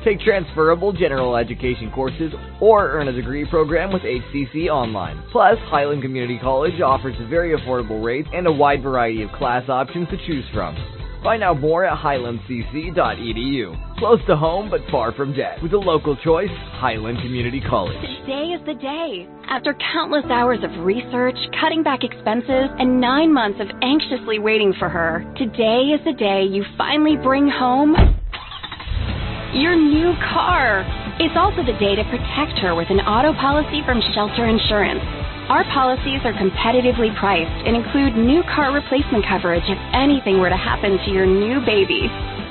take transferable general education courses, or earn a degree program with H C C Online. Plus, Highland Community College offers very affordable rates and a wide variety of class options to choose from. Find out more at highland c c dot e d u. Close to home, but far from debt. With a local choice, Highland Community College. Today is the day. After countless hours of research, cutting back expenses, and nine months of anxiously waiting for her, today is the day you finally bring home your new car. It's also the day to protect her with an auto policy from Shelter Insurance. Our policies are competitively priced and include new car replacement coverage if anything were to happen to your new baby.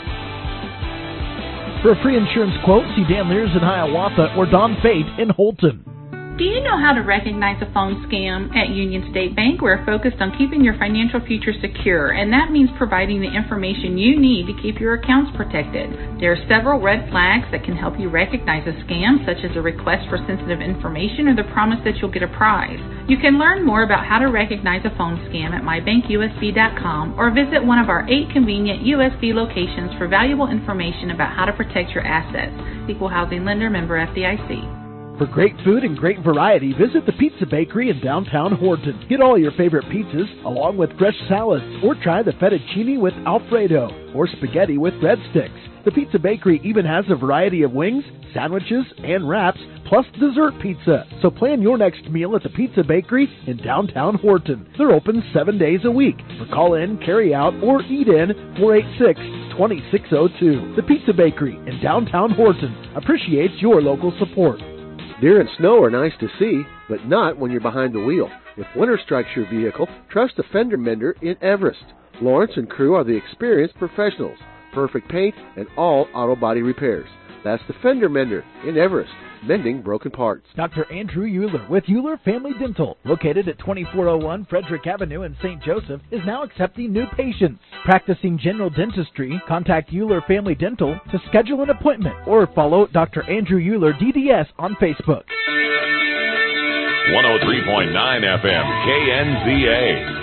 For a free insurance quote, see Dan Lears in Hiawatha or Don Fate in Holton. Do you know how to recognize a phone scam? At Union State Bank, we're focused on keeping your financial future secure, and that means providing the information you need to keep your accounts protected. There are several red flags that can help you recognize a scam, such as a request for sensitive information or the promise that you'll get a prize. You can learn more about how to recognize a phone scam at my bank U S B dot com or visit one of our eight convenient U S B locations for valuable information about how to protect your assets. Equal Housing Lender, member F D I C. For great food and great variety, visit the Pizza Bakery in downtown Horton. Get all your favorite pizzas along with fresh salads, or try the fettuccine with Alfredo or spaghetti with breadsticks. The Pizza Bakery even has a variety of wings, sandwiches, and wraps, plus dessert pizza. So plan your next meal at the Pizza Bakery in downtown Horton. They're open seven days a week. For call in, carry out, or eat in, four eight six, two six zero two. The Pizza Bakery in downtown Horton appreciates your local support. Deer and snow are nice to see, but not when you're behind the wheel. If winter strikes your vehicle, trust a fender mender in Everest. Lawrence and crew are the experienced professionals. Perfect paint and all auto body repairs. That's the fender mender in Everest, mending broken parts. Doctor Andrew Euler with Euler Family Dental, located at twenty-four oh one Frederick Avenue in Saint Joseph, is now accepting new patients. Practicing general dentistry, contact Euler Family Dental to schedule an appointment or follow Doctor Andrew Euler D D S on Facebook. one oh three point nine F M K N Z A.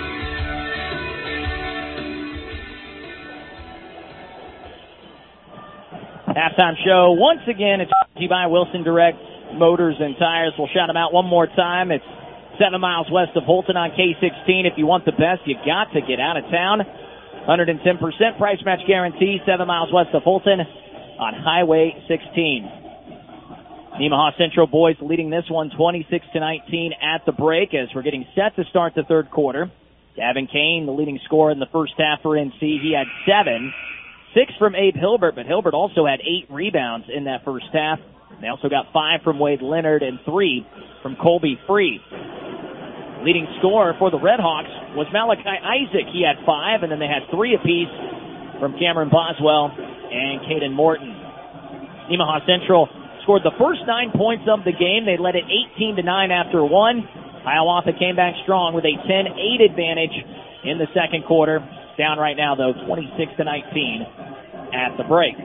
Halftime show, once again, it's brought to you by Wilson Direct Motors and Tires. We'll shout them out one more time. It's seven miles west of Holton on K sixteen. If you want the best, you got to get out of town. one hundred ten percent price match guarantee, seven miles west of Holton on Highway sixteen. Nemaha Central boys leading this one twenty-six to nineteen at the break as we're getting set to start the third quarter. Gavin Kane, the leading scorer in the first half for N C. He had seven. Six from Abe Hilbert, but Hilbert also had eight rebounds in that first half. They also got five from Wade Leonard and three from Colby Free. Leading scorer for the Redhawks was Malachi Isaac. He had five, and then they had three apiece from Cameron Boswell and Caden Morton. Nemaha Central scored the first nine points of the game. They led it eighteen to nine after one. Hiawatha came back strong with a ten eight advantage in the second quarter. Down right now, though, twenty-six to nineteen at the break.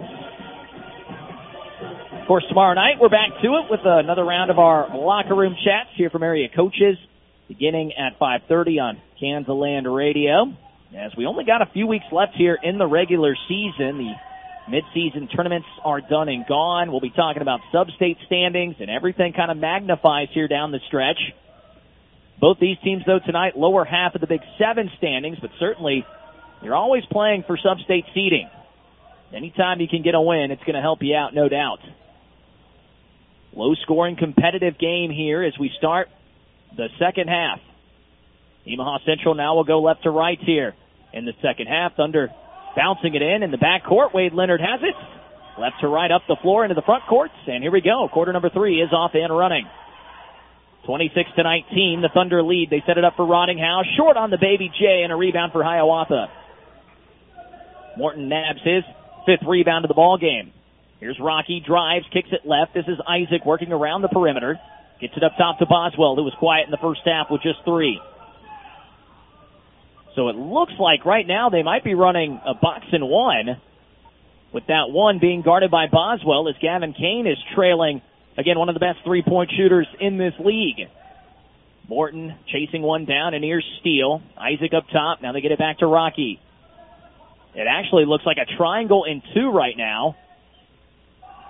Of course, tomorrow night we're back to it with another round of our locker room chats here from area coaches, beginning at five thirty on Kansas Land Radio. As we only got a few weeks left here in the regular season, the mid-season tournaments are done and gone. We'll be talking about sub-state standings, and everything kind of magnifies here down the stretch. Both these teams, though, tonight, lower half of the Big Seven standings, but certainly you're always playing for sub-state seeding. Anytime you can get a win, it's going to help you out, no doubt. Low-scoring, competitive game here as we start the second half. Nemaha Central now will go left to right here in the second half. Thunder bouncing it in in the backcourt. Wade Leonard has it. Left to right, up the floor into the front courts, and here we go. Quarter number three is off and running. twenty-six to nineteen, the Thunder lead. They set it up for Rottinghouse. Short on the Baby J, and a rebound for Hiawatha. Morton nabs his fifth rebound of the ball game. Here's Rocky, drives, kicks it left. This is Isaac working around the perimeter. Gets it up top to Boswell, who was quiet in the first half with just three. So it looks like right now they might be running a box and one, with that one being guarded by Boswell as Gavin Kane is trailing. Again, one of the best three-point shooters in this league. Morton chasing one down, and here's Steele. Isaac up top. Now they get it back to Rocky. It actually looks like a triangle in two right now.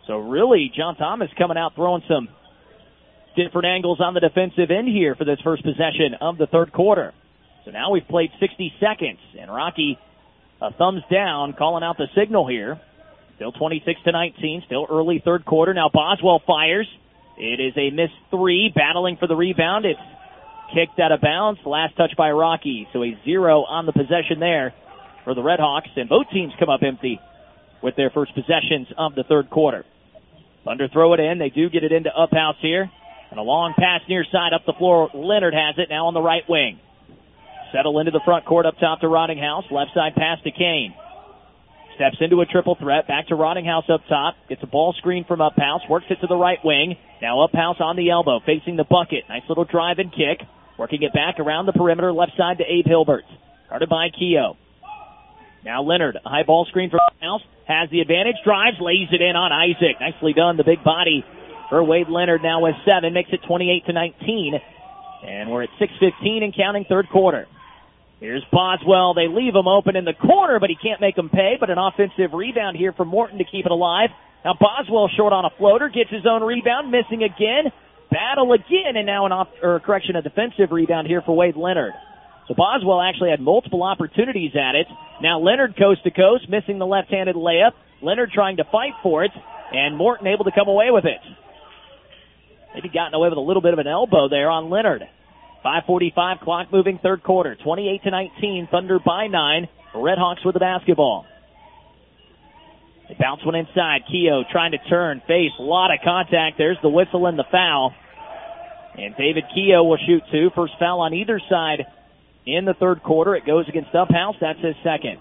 So really, John Thomas coming out throwing some different angles on the defensive end here for this first possession of the third quarter. So now we've played sixty seconds, and Rocky a thumbs down, calling out the signal here. Still twenty-six to nineteen, still early third quarter. Now Boswell fires. It is a missed three, battling for the rebound. It's kicked out of bounds. Last touch by Rocky. So a zero on the possession there for the Redhawks, and both teams come up empty with their first possessions of the third quarter. Thunder throw it in. They do get it into Uphouse here. And a long pass near side up the floor. Leonard has it now on the right wing. Settle into the front court up top to Rottinghouse. Left side pass to Kane. Steps into a triple threat. Back to Rottinghouse up top. Gets a ball screen from Uphouse. Works it to the right wing. Now Uphouse on the elbow. Facing the bucket. Nice little drive and kick. Working it back around the perimeter. Left side to Abe Hilbert. Guarded by Keogh. Now Leonard. A high ball screen from Uphouse. Has the advantage. Drives. Lays it in on Isaac. Nicely done. The big body for Wade Leonard now with seven. Makes it twenty-eight to nineteen. And we're at six fifteen and counting third quarter. Here's Boswell. They leave him open in the corner, but he can't make him pay. But an offensive rebound here from Morton to keep it alive. Now Boswell short on a floater. Gets his own rebound. Missing again. Battle again. And now an off, or correction, a defensive rebound here for Wade Leonard. So Boswell actually had multiple opportunities at it. Now Leonard coast to coast, missing the left-handed layup. Leonard trying to fight for it. And Morton able to come away with it. Maybe gotten away with a little bit of an elbow there on Leonard. five forty-five, clock moving, third quarter. twenty-eight to nineteen, Thunder by nine. Redhawks with the basketball. They bounce one inside. Keogh trying to turn, face, a lot of contact. There's the whistle and the foul. And David Keogh will shoot two. First foul on either side in the third quarter. It goes against Uphouse. That's his second.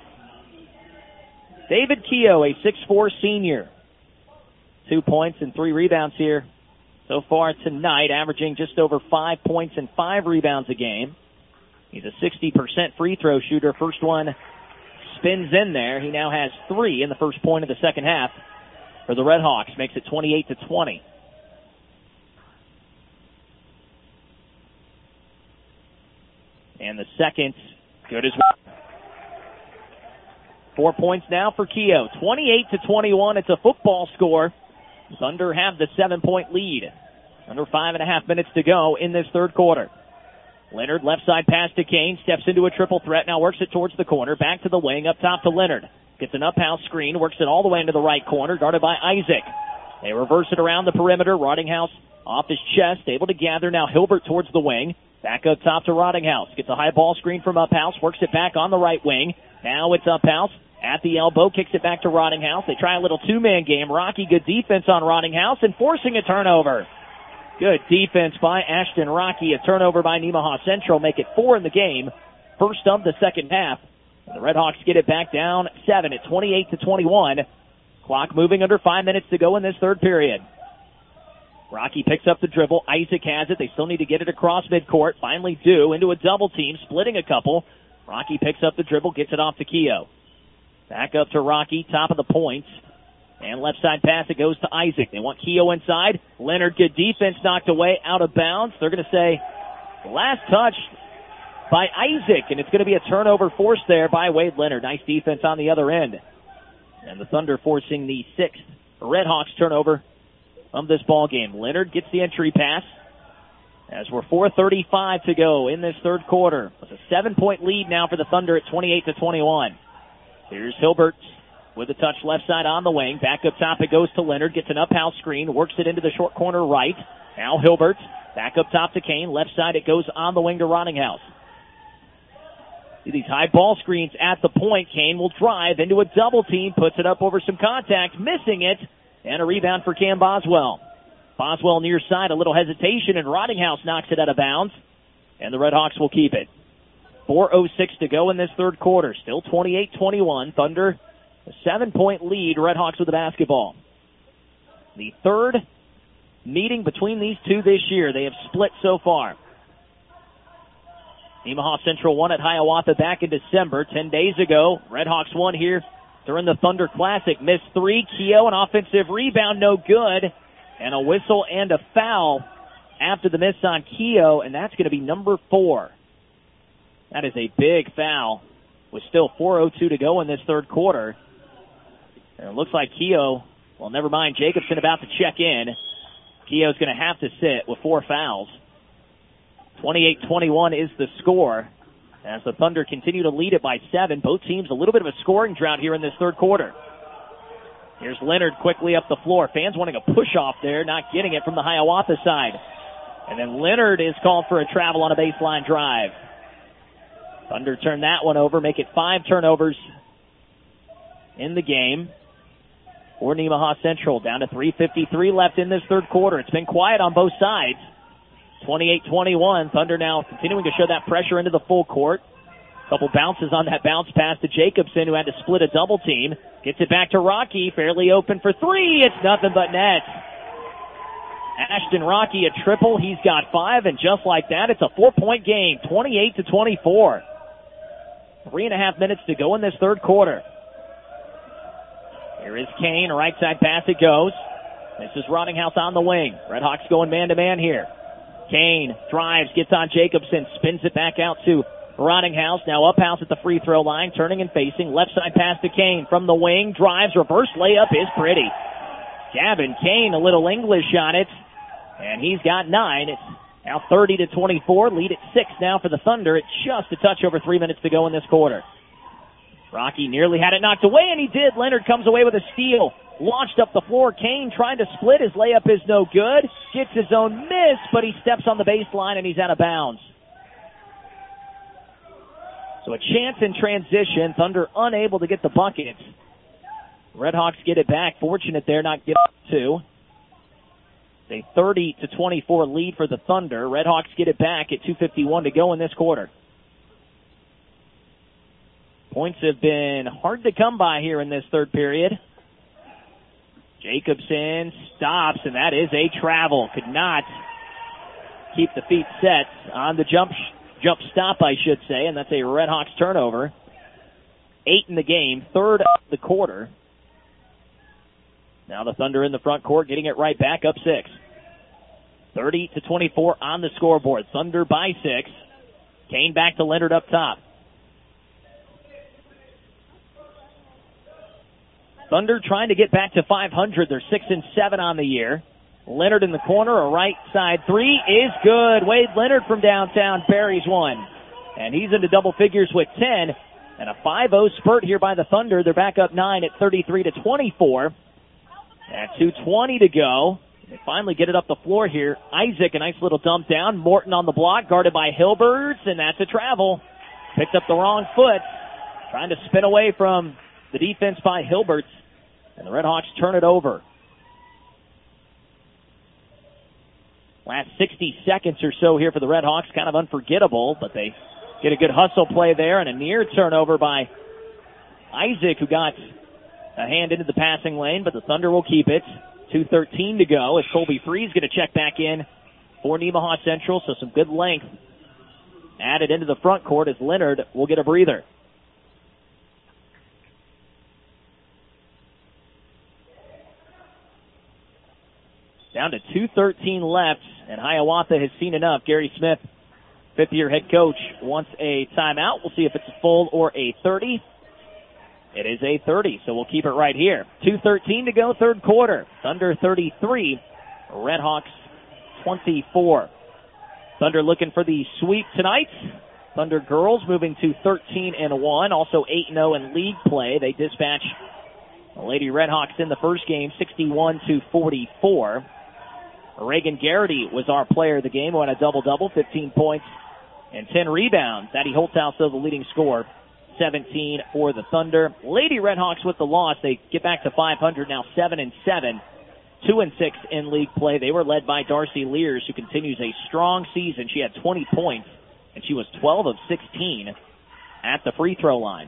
David Keogh, a six foot four senior. Two points and three rebounds here so far tonight, averaging just over five points and five rebounds a game. He's a sixty percent free throw shooter. First one spins in there. He now has three in the first point of the second half for the Redhawks. Makes it twenty-eight to twenty. And the second, good as well. Four points now for Keogh. twenty-eight to twenty-one. It's a football score. Thunder have the seven-point lead. Under five and a half minutes to go in this third quarter. Leonard, left side pass to Kane. Steps into a triple threat. Now works it towards the corner. Back to the wing. Up top to Leonard. Gets an up-house screen. Works it all the way into the right corner. Guarded by Isaac. They reverse it around the perimeter. Rottinghouse off his chest. Able to gather now. Hilbert towards the wing. Back up top to Rottinghouse. Gets a high ball screen from Uphouse. Works it back on the right wing. Now it's Uphouse. At the elbow, kicks it back to Rottinghouse. They try a little two-man game. Rocky, good defense on Rottinghouse and forcing a turnover. Good defense by Ashton Rocky. A turnover by Nemaha Central. Make it four in the game. First of the second half. The Redhawks get it back down seven at twenty-eight to twenty-one. Clock moving under five minutes to go in this third period. Rocky picks up the dribble. Isaac has it. They still need to get it across midcourt. Finally do. Into a double team, splitting a couple. Rocky picks up the dribble, gets it off to Keogh. Back up to Rocky, top of the points. And left side pass, it goes to Isaac. They want Keogh inside. Leonard, good defense, knocked away, out of bounds. They're going to say last touch by Isaac, and it's going to be a turnover forced there by Wade Leonard. Nice defense on the other end. And the Thunder forcing the sixth Redhawks turnover of this ball game. Leonard gets the entry pass as we're four thirty-five to go in this third quarter. It's a seven-point lead now for the Thunder at twenty-eight to twenty-one. Here's Hilbert with a touch left side on the wing. Back up top it goes to Leonard. Gets an up-house screen. Works it into the short corner right. Now Hilbert. Back up top to Kane. Left side it goes on the wing to Rottinghouse. See these high ball screens at the point. Kane will drive into a double team. Puts it up over some contact. Missing it. And a rebound for Cam Boswell. Boswell near side. A little hesitation. And Rottinghouse knocks it out of bounds. And the Redhawks will keep it. four oh six to go in this third quarter. Still twenty-eight twenty-one. Thunder, a seven-point lead. Redhawks with the basketball. The third meeting between these two this year. They have split so far. Nemaha Central won at Hiawatha back in December. Ten days ago, Redhawks won here during the Thunder Classic. Missed three. Keogh, an offensive rebound, no good. And a whistle and a foul after the miss on Keogh, and that's going to be number four. That is a big foul with still four oh two to go in this third quarter. And it looks like Keogh Well, never mind. Jacobson about to check in. Keogh's going to have to sit with four fouls. twenty-eight twenty-one is the score as the Thunder continue to lead it by seven. Both teams a little bit of a scoring drought here in this third quarter. Here's Leonard quickly up the floor. Fans wanting a push-off there, not getting it from the Hiawatha side. And then Leonard is called for a travel on a baseline drive. Thunder turn that one over, make it five turnovers in the game for Nemaha Central. Down to three fifty-three left in this third quarter. It's been quiet on both sides. twenty-eight twenty-one. Thunder now continuing to show that pressure into the full court. Couple bounces on that bounce pass to Jacobson, who had to split a double team. Gets it back to Rocky, fairly open for three. It's nothing but net. Ashton Rocky a triple. He's got five, and just like that, it's a four-point game, twenty-eight to twenty-four. Three and a half minutes to go in this third quarter. Here is Kane, right side pass it goes. This is Rottinghouse on the wing. Redhawks going man-to-man here. Kane drives, gets on Jacobson, spins it back out to Rottinghouse. Now up house at the free throw line, turning and facing. Left side pass to Kane from the wing. Drives, reverse layup is pretty. Gavin Kane, a little English on it, and he's got nine. It's now thirty to twenty-four. Lead at six now for the Thunder. It's just a touch over three minutes to go in this quarter. Rocky nearly had it knocked away, and he did. Leonard comes away with a steal. Launched up the floor. Kane trying to split. His layup is no good. Gets his own miss, but he steps on the baseline, and he's out of bounds. So a chance in transition. Thunder unable to get the buckets. Redhawks get it back. Fortunate there, not get up two. A thirty to twenty-four lead for the Thunder. Redhawks get it back at two fifty-one to go in this quarter. Points have been hard to come by here in this third period. Jacobson stops, and that is a travel. Could not keep the feet set on the jump jump stop, I should say, and that's a Redhawks turnover. Eight in the game, third of the quarter. Now the Thunder in the front court getting it right back, up six. thirty to twenty-four on the scoreboard. Thunder by six. Kane back to Leonard up top. Thunder trying to get back to five hundred. They're six and seven on the year. Leonard in the corner, a right side three is good. Wade Leonard from downtown buries one. And he's into double figures with ten. And a five oh spurt here by the Thunder. They're back up nine at thirty-three to twenty-four. At two twenty to go. They finally get it up the floor here. Isaac, a nice little dump down. Morton on the block, guarded by Hilberts, and that's a travel. Picked up the wrong foot. Trying to spin away from the defense by Hilberts. And the Redhawks turn it over. Last sixty seconds or so here for the Redhawks. Kind of unforgettable, but they get a good hustle play there and a near turnover by Isaac, who got a hand into the passing lane, but the Thunder will keep it. two thirteen to go as Colby Free's going to check back in for Nemaha Central, so some good length added into the front court as Leonard will get a breather. Down to two thirteen left, and Hiawatha has seen enough. Gary Smith, fifth-year head coach, wants a timeout. We'll see if it's a full or a thirty. It is a thirty, so we'll keep it right here. two thirteen to go, third quarter. Thunder thirty-three, Redhawks twenty-four. Thunder looking for the sweep tonight. Thunder girls moving to thirteen and one, also eight and oh in league play. They dispatch the Lady Redhawks in the first game, sixty-one to forty-four. Reagan Garrity was our player of the game, who had a double-double, fifteen points and ten rebounds. Addie Holthouse, though, the leading scorer, seventeen for the Thunder. Lady Redhawks with the loss. They get back to five hundred, now seven and seven, two and six in league play. They were led by Darcy Lears, who continues a strong season. She had twenty points, and she was twelve of sixteen at the free throw line.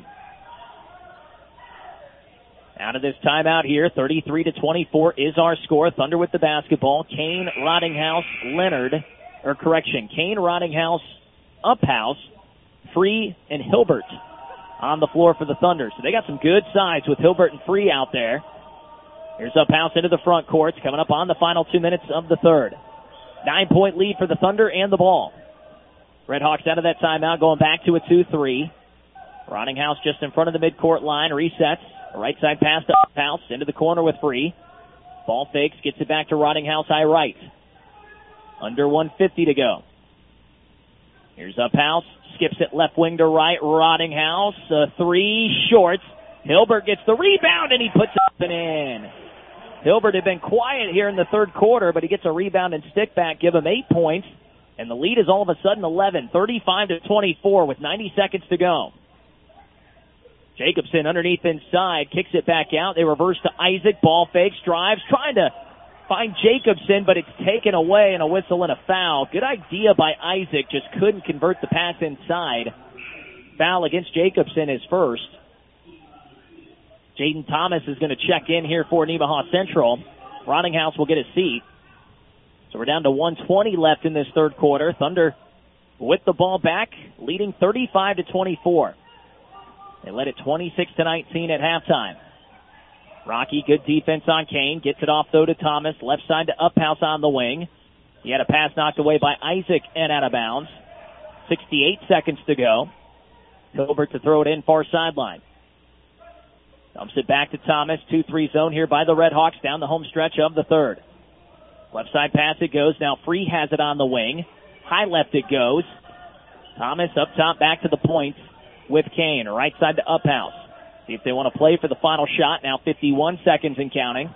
Out of this timeout here, thirty-three to twenty-four is our score. Thunder with the basketball. Kane, Rottinghouse, Leonard, or correction, Kane, Rottinghouse, Uphouse, Free, and Hilbert on the floor for the Thunder. So they got some good size with Hilbert and Free out there. Here's Uphouse into the front courts, coming up on the final two minutes of the third. Nine-point lead for the Thunder and the ball. Redhawks out of that timeout, going back to a two three. Rottinghouse just in front of the midcourt line, resets. A right side pass to Uphouse, into the corner with Free. Ball fakes, gets it back to Rottinghouse, high right. Under one fifty to go. Here's Uphouse, skips it left wing to right. Rottinghouse, uh, three short. Hilbert gets the rebound, and he puts it up and in. Hilbert had been quiet here in the third quarter, but he gets a rebound and stick back, give him eight points, and the lead is all of a sudden eleven, thirty-five to twenty-four with ninety seconds to go. Jacobson underneath inside, kicks it back out. They reverse to Isaac, ball fakes, drives, trying to find Jacobson, but it's taken away, and a whistle and a foul. Good idea by Isaac, just couldn't convert the pass inside. Foul against Jacobson is first. Jaden Thomas is going to check in here for Nemaha Central. Rottinghouse will get a seat. So we're down to one twenty left in this third quarter. Thunder with the ball back, leading thirty-five to twenty-four. They led it twenty-six to nineteen at halftime. Rocky, good defense on Kane. Gets it off, though, to Thomas. Left side to Uphouse on the wing. He had a pass knocked away by Isaac and out of bounds. sixty-eight seconds to go. Hilbert to throw it in far sideline. Dumps it back to Thomas. two three zone here by the Redhawks down the home stretch of the third. Left side pass it goes. Now Free has it on the wing. High left it goes. Thomas up top back to the point with Kane. Right side to Uphouse. See if they want to play for the final shot. Now fifty-one seconds and counting.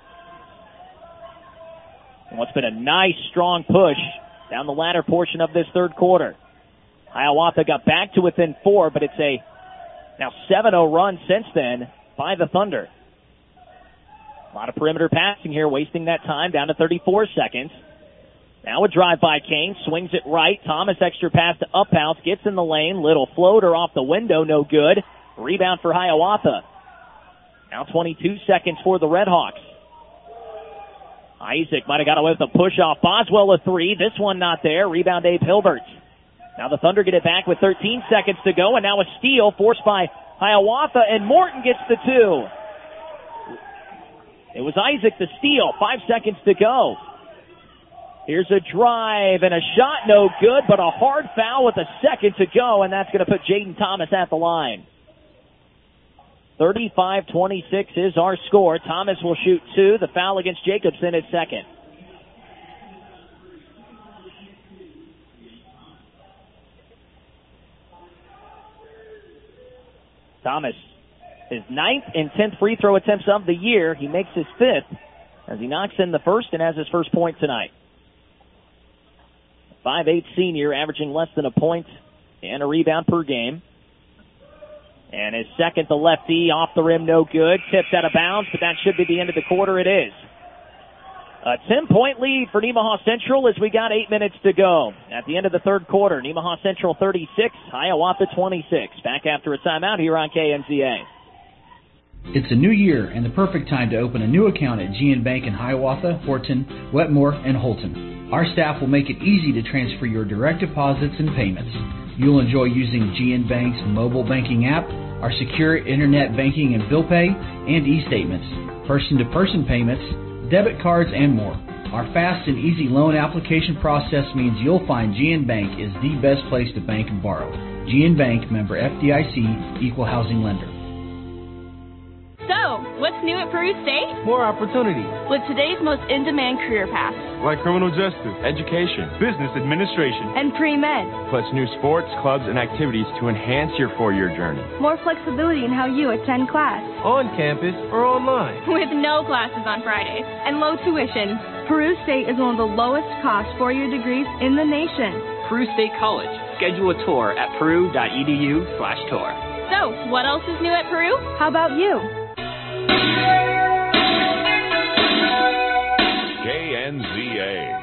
And what's been a nice, strong push down the latter portion of this third quarter. Hiawatha got back to within four, but it's a now seven oh run since then by the Thunder. A lot of perimeter passing here, wasting that time, down to thirty-four seconds. Now a drive by Kane, swings it right. Thomas extra pass to Uphouse, gets in the lane, little floater off the window, no good. Rebound for Hiawatha. Now twenty-two seconds for the Redhawks. Isaac might have got away with a push off. Boswell a three, this one not there. Rebound Abe Hilbert. Now the Thunder get it back with thirteen seconds to go, and now a steal forced by Hiawatha, and Morton gets the two. It was Isaac the steal, five seconds to go. Here's a drive and a shot, no good, but a hard foul with a second to go, and that's going to put Jaden Thomas at the line. thirty-five twenty-six is our score. Thomas will shoot two. The foul against Jacobson is second. Thomas, his ninth and tenth free throw attempts of the year. He makes his fifth as he knocks in the first and has his first point tonight. five eight senior, averaging less than a point and a rebound per game. And his second, the lefty, off the rim, no good. Tipped out of bounds, but that should be the end of the quarter. It is. A ten-point lead for Nemaha Central as we got eight minutes to go. At the end of the third quarter, Nemaha Central thirty-six, Hiawatha twenty-six. Back after a timeout here on K N Z A. It's a new year and the perfect time to open a new account at G N Bank in Hiawatha, Horton, Wetmore, and Holton. Our staff will make it easy to transfer your direct deposits and payments. You'll enjoy using G N Bank's mobile banking app, our secure internet banking and bill pay, and e-statements, person-to-person payments, debit cards, and more. Our fast and easy loan application process means you'll find G N Bank is the best place to bank and borrow. G N Bank, member F D I C, equal housing lender. So, what's new at Peru State? More opportunity. With today's most in-demand career paths. Like criminal justice, education, business administration, and pre-med. Plus new sports, clubs, and activities to enhance your four-year journey. More flexibility in how you attend class. On campus or online. With no classes on Fridays and low tuition. Peru State is one of the lowest cost four-year degrees in the nation. Peru State College. Schedule a tour at peru.edu slash tour. So, what else is new at Peru? How about you? K N Z A.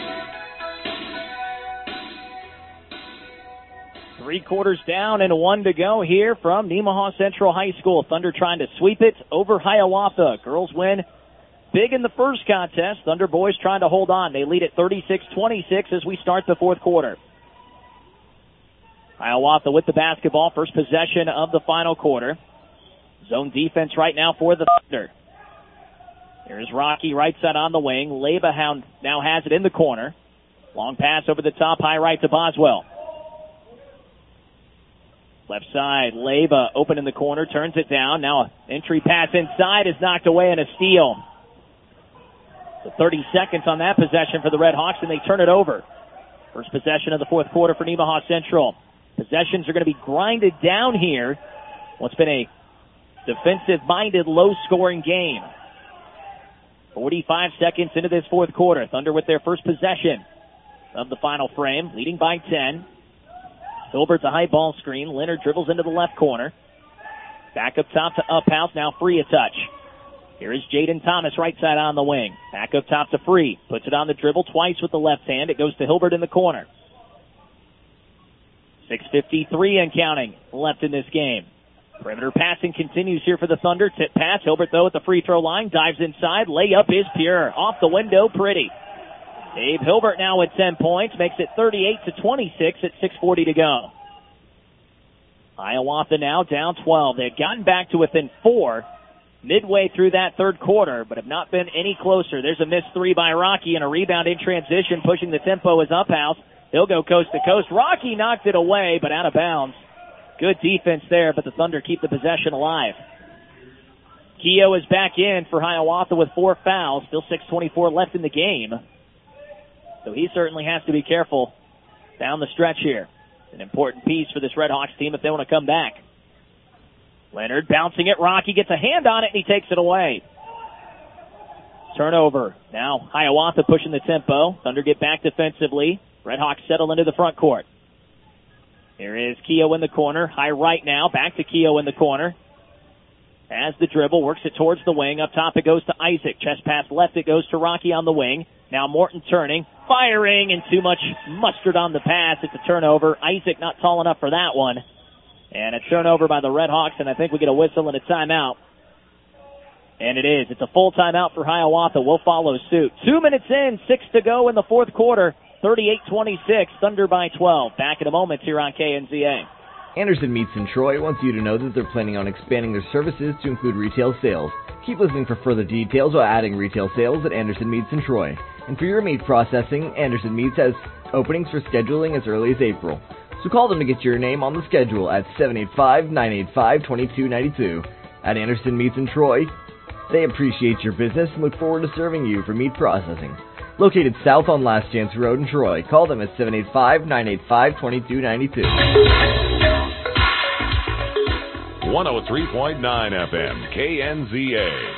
Three quarters down and one to go here from Nemaha Central High School. Thunder trying to sweep it over Hiawatha. Girls win big in the first contest. Thunder boys trying to hold on. They lead at thirty-six twenty-six as we start the fourth quarter. Hiawatha with the basketball. First possession of the final quarter. Zone defense right now for the Thunder. Here's Rocky right side on the wing. Lebahound now has it in the corner. Long pass over the top, high right to Boswell. Left side, Leba open in the corner, turns it down. Now an entry pass inside is knocked away and a steal. So thirty seconds on that possession for the Red Hawks, and they turn it over. First possession of the fourth quarter for Nemaha Central. Possessions are going to be grinded down here. What's been a defensive-minded, low-scoring game. forty-five seconds into this fourth quarter. Thunder with their first possession of the final frame, leading by ten. Hilbert's a high ball screen. Leonard dribbles into the left corner. Back up top to Uphouse, now Free a touch. Here is Jaden Thomas, right side on the wing. Back up top to Free. Puts it on the dribble twice with the left hand. It goes to Hilbert in the corner. six fifty-three and counting left in this game. Perimeter passing continues here for the Thunder. Tip pass. Hilbert, though, at the free throw line. Dives inside. Layup is pure. Off the window. Pretty. Abe Hilbert now with ten points. Makes it thirty-eight to twenty-six at six forty to go. Hiawatha now down twelve. They had gotten back to within four midway through that third quarter, but have not been any closer. There's a missed three by Rocky and a rebound in transition. Pushing the tempo is Uphouse. He'll go coast to coast. Rocky knocked it away, but out of bounds. Good defense there, but the Thunder keep the possession alive. Keogh is back in for Hiawatha with four fouls. Still six twenty-four left in the game. So he certainly has to be careful down the stretch here. An important piece for this Red Hawks team if they want to come back. Leonard bouncing it. Rocky gets a hand on it, and he takes it away. Turnover. Now Hiawatha pushing the tempo. Thunder get back defensively. Red Hawks settle into the front court. Here is Keogh in the corner. High right now. Back to Keogh in the corner. As the dribble, works it towards the wing. Up top it goes to Isaac. Chest pass left, it goes to Rocky on the wing. Now Morton turning, firing, and too much mustard on the pass. It's a turnover. Isaac not tall enough for that one. And a turnover by the Red Hawks, and I think we get a whistle and a timeout. And it is. It's a full timeout for Hiawatha. We'll follow suit. Two minutes in, six to go in the fourth quarter. thirty-eight twenty-six, Thunder by twelve. Back in a moment here on K N Z A. Anderson Meats in Troy wants you to know that they're planning on expanding their services to include retail sales. Keep listening for further details while adding retail sales at Anderson Meats in Troy. And for your meat processing, Anderson Meats has openings for scheduling as early as April. So call them to get your name on the schedule at seven eight five, nine eight five, two two nine two. At Anderson Meats in Troy, they appreciate your business and look forward to serving you for meat processing. Located south on Last Chance Road in Troy. Call them at seven eight five, nine eight five, two two nine two. one oh three point nine F M, K N Z A.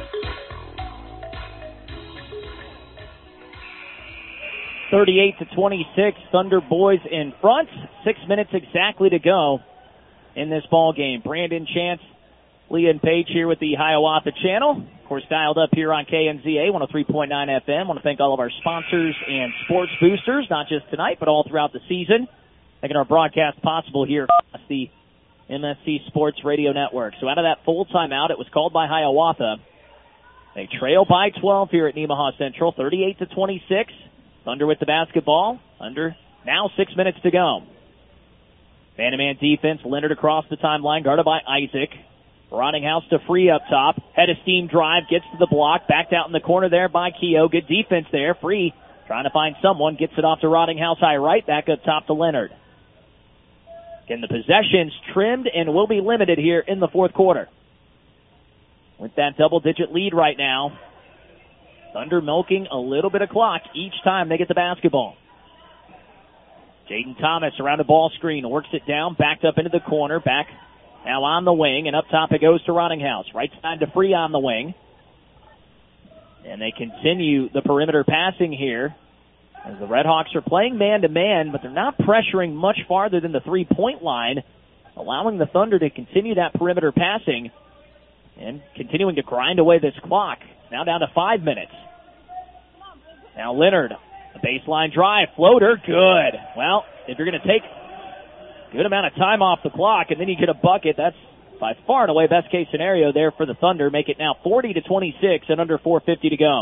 thirty-eight to twenty-six, Thunder boys in front. Six minutes exactly to go in this ball game. Brandon Chance, Leah and Page here with the Hiawatha channel. Of course, dialed up here on K N Z A, one oh three point nine F M. I want to thank all of our sponsors and sports boosters, not just tonight, but all throughout the season, making our broadcast possible here across the M S C Sports Radio Network. So out of that full timeout, it was called by Hiawatha. They trail by twelve here at Nemaha Central, thirty-eight to twenty-six. Thunder with the basketball. Under now six minutes to go. Man-to-man defense. Leonard across the timeline, guarded by Isaac. Rottinghouse to Free up top. Head of steam drive, gets to the block. Backed out in the corner there by Keogh. Good defense there. Free trying to find someone. Gets it off to Rottinghouse high right. Back up top to Leonard. Again, the possessions trimmed and will be limited here in the fourth quarter. With that double-digit lead right now, Thunder milking a little bit of clock each time they get the basketball. Jaden Thomas around the ball screen, works it down, backed up into the corner, back now on the wing, and up top it goes to Rottinghouse. Right side to Free on the wing. And they continue the perimeter passing here as the Red Hawks are playing man-to-man, but they're not pressuring much farther than the three-point line, allowing the Thunder to continue that perimeter passing and continuing to grind away this clock. Now down to five minutes. Now Leonard, a baseline drive, floater, good. Well, if you're going to take a good amount of time off the clock and then you get a bucket, that's by far and away best case scenario there for the Thunder. Make it now forty to twenty-six and under four fifty to go.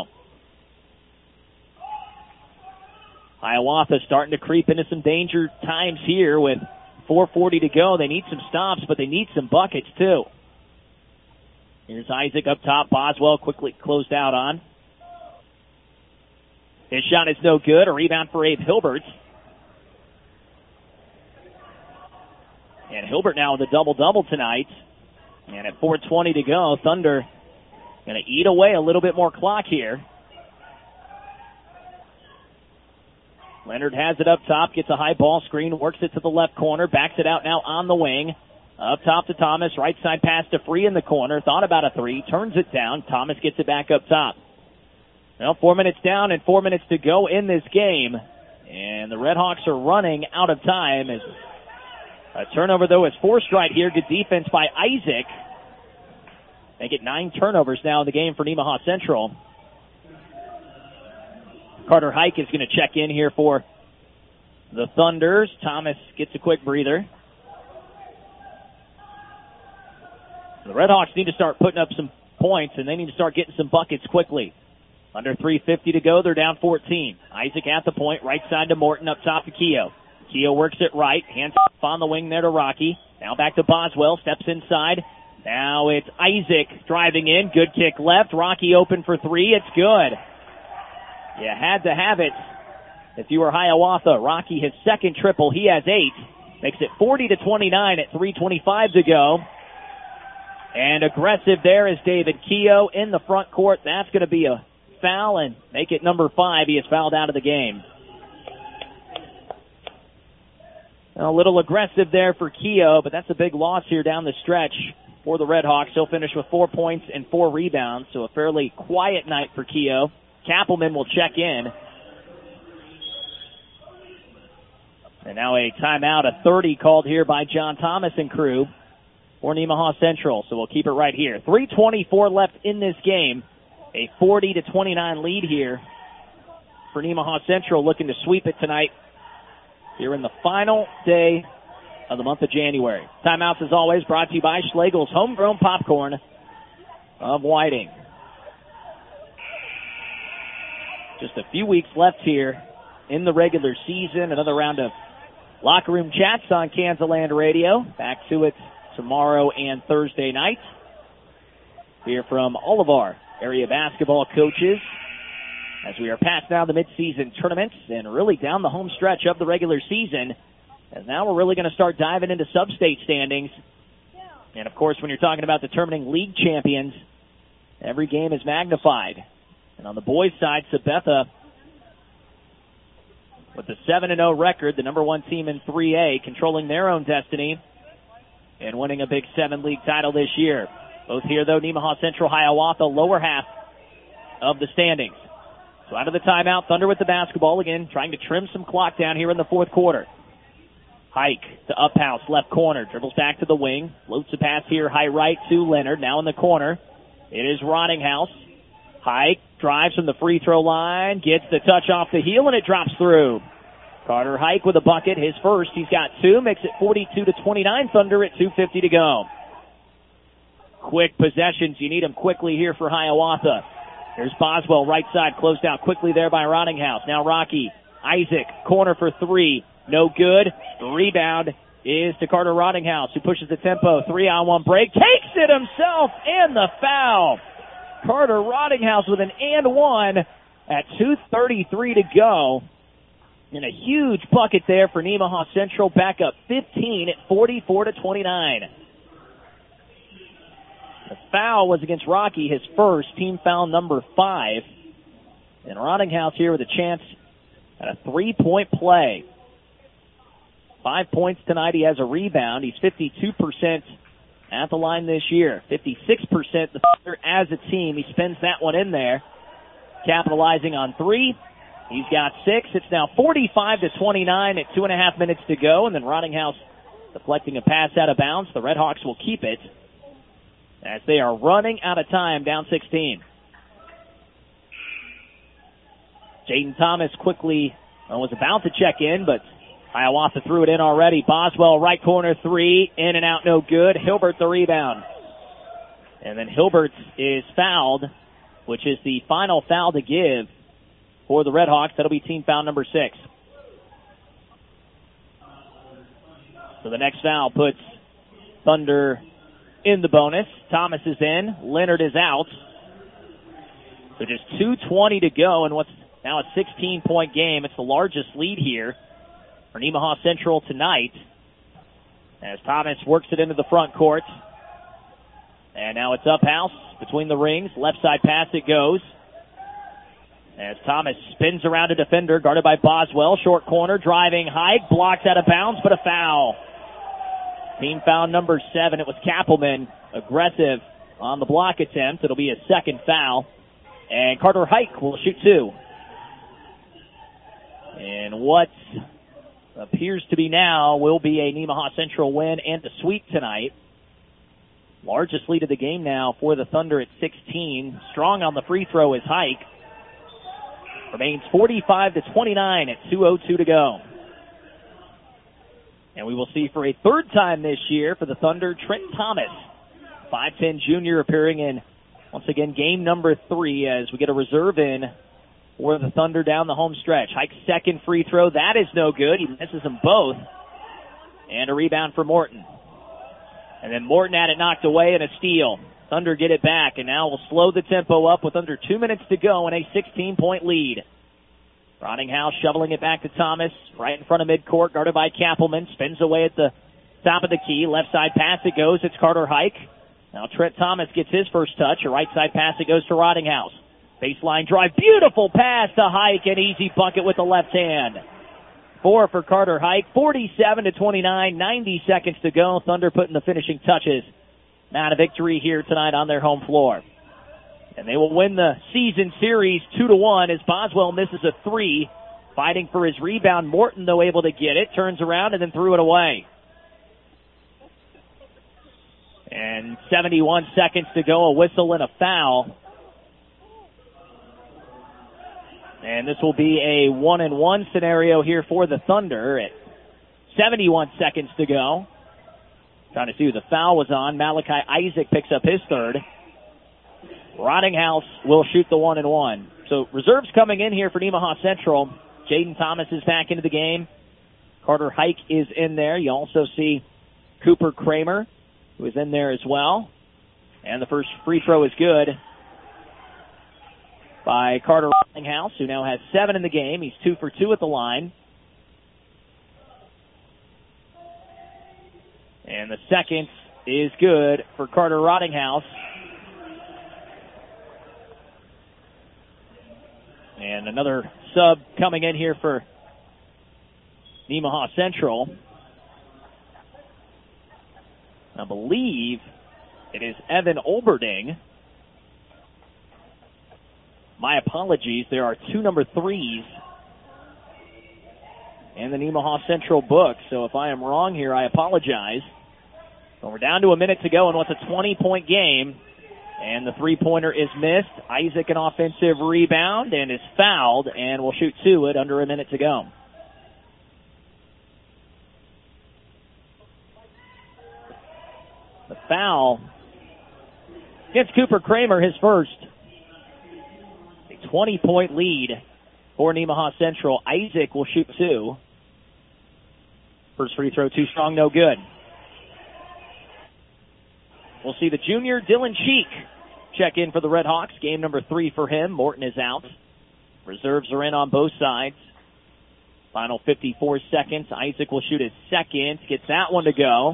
Hiawatha starting to creep into some danger times here with four forty to go. They need some stops, but they need some buckets too. Here's Isaac up top. Boswell quickly closed out on. His shot is no good. A rebound for Abe Hilbert. And Hilbert now with a double-double tonight. And at four twenty to go, Thunder going to eat away a little bit more clock here. Leonard has it up top, gets a high ball screen, works it to the left corner, backs it out now on the wing. Up top to Thomas, right side pass to Free in the corner, thought about a three, turns it down. Thomas gets it back up top. Well, four minutes down and four minutes to go in this game. And the Redhawks are running out of time. As a turnover, though, is forced right here. Good defense by Isaac. They get nine turnovers now in the game for Nemaha Central. Carter Hike is going to check in here for the Thunders. Thomas gets a quick breather. The Redhawks need to start putting up some points, and they need to start getting some buckets quickly. Under three fifty to go, they're down fourteen. Isaac at the point, right side to Morton, up top to Keogh. Keogh works it right, hands off on the wing there to Rocky. Now back to Boswell, steps inside. Now it's Isaac driving in, good kick left. Rocky open for three, it's good. You had to have it if you were Hiawatha. Rocky, his second triple, he has eight. Makes it forty to twenty-nine at three twenty-five to go. And aggressive there is David Keogh in the front court. That's going to be a foul and make it number five. He is fouled out of the game. A little aggressive there for Keogh, but that's a big loss here down the stretch for the Redhawks. He'll finish with four points and four rebounds, so a fairly quiet night for Keogh. Kappelman will check in. And now a timeout, a thirty called here by John Thomas and crew for Nemaha Central, so we'll keep it right here. three twenty-four left in this game. A forty to twenty-nine lead here for Nemaha Central, looking to sweep it tonight here in the final day of the month of January. Timeouts, as always, brought to you by Schlegel's Homegrown Popcorn of Whiting. Just a few weeks left here in the regular season. Another round of locker room chats on Kansaland Radio. Back to it tomorrow and Thursday night. Hear from all of our area basketball coaches as we are past now the midseason tournaments and really down the home stretch of the regular season. And now we're really going to start diving into sub-state standings. And, of course, when you're talking about determining league champions, every game is magnified. And on the boys' side, Sabetha, with a seven and oh record, the number one team in three A, controlling their own destiny and winning a Big Seven league title this year. Both here, though, Nemaha Central, Hiawatha, lower half of the standings. So out of the timeout, Thunder with the basketball again, trying to trim some clock down here in the fourth quarter. Hike to Uphouse, left corner, dribbles back to the wing, floats a pass here, high right to Leonard, now in the corner. It is Rottinghouse. Hike drives from the free throw line, gets the touch off the heel, and it drops through. Carter Hike with a bucket, his first. He's got two, makes it forty-two to twenty-nine. Thunder at two fifty to go. Quick possessions, you need them quickly here for Hiawatha. Here's Boswell, right side, closed out quickly there by Rottinghouse. Now Rocky, Isaac, corner for three, no good. The rebound is to Carter Rottinghouse, who pushes the tempo. Three on one break, takes it himself, and the foul. Carter Rottinghouse with an and one at two thirty-three to go. And a huge bucket there for Nemaha Central, back up fifteen at forty-four to twenty-nine. The foul was against Rocky, his first, team foul number five. And Rottinghouse here with a chance at a three-point play. Five points tonight. He has a rebound. He's fifty-two percent at the line this year. fifty-six percent the Thunder as a team. He spins that one in there. Capitalizing on three. He's got six. It's now forty-five to twenty-nine at two and a half minutes to go. And then Rottinghouse deflecting a pass out of bounds. The Redhawks will keep it as they are running out of time, down sixteen. Jaden Thomas quickly uh, was about to check in, but Hiawatha threw it in already. Boswell, right corner three, in and out, no good. Hilbert the rebound. And then Hilbert is fouled, which is the final foul to give for the Redhawks. That'll be team foul number six. So the next foul puts Thunder in the bonus. Thomas is in. Leonard is out. So just two twenty to go in what's now a sixteen-point game. It's the largest lead here for Nemaha Central tonight as Thomas works it into the front court. And now it's Uphouse between the rings. Left side pass it goes. As Thomas spins around a defender, guarded by Boswell. Short corner, driving, hike, blocked out of bounds, but a foul. Team foul number seven. It was Kappelman, aggressive on the block attempt. It'll be a second foul. And Carter Hike will shoot two. And what appears to be now will be a Nemaha Central win and a sweep tonight. Largest lead of the game now for the Thunder at sixteen. Strong on the free throw is Hike. Remains forty-five to twenty-nine at two oh two to go. And we will see for a third time this year for the Thunder, Trent Thomas, five ten junior, appearing in, once again, game number three as we get a reserve in for the Thunder down the home stretch. Hike's second free throw, that is no good. He misses them both. And a rebound for Morton. And then Morton had it knocked away and a steal. Thunder get it back, and now we'll slow the tempo up with under two minutes to go and a sixteen-point lead. Rottinghouse shoveling it back to Thomas, right in front of midcourt, guarded by Kappelman. Spins away at the top of the key. Left side pass it goes. It's Carter Hike. Now Trent Thomas gets his first touch. A right side pass it goes to Rottinghouse. Baseline drive. Beautiful pass to Hike. An easy bucket with the left hand. Four for Carter Hike. forty-seven to twenty-nine. ninety seconds to go. Thunder putting the finishing touches. Not a victory here tonight on their home floor. And they will win the season series two to one as Boswell misses a three. Fighting for his rebound. Morton, though, able to get it. Turns around and then threw it away. And seventy-one seconds to go. A whistle and a foul. And this will be a one and one scenario here for the Thunder at seventy-one seconds to go. Trying to see who the foul was on. Malachi Isaac picks up his third. Rottinghouse will shoot the one and one. So reserves coming in here for Nemaha Central. Jaden Thomas is back into the game. Carter Hike is in there. You also see Cooper Kramer, who is in there as well. And the first free throw is good by Carter Rottinghouse, who now has seven in the game. He's two for two at the line. And the second is good for Carter Rottinghouse. And another sub coming in here for Nemaha Central. I believe it is Evan Olberding. My apologies. There are two number threes in the Nemaha Central book. So if I am wrong here, I apologize. But we're down to a minute to go in what's a twenty-point game. And the three-pointer is missed. Isaac an offensive rebound and is fouled and will shoot two at under a minute to go. The foul against Cooper Kramer, his first. A twenty-point lead for Nemaha Central. Isaac will shoot two. First free throw, too strong, no good. We'll see the junior Dylan Cheek check in for the Red Hawks. Game number three for him. Morton is out. Reserves are in on both sides. Final fifty-four seconds. Isaac will shoot his second. Gets that one to go.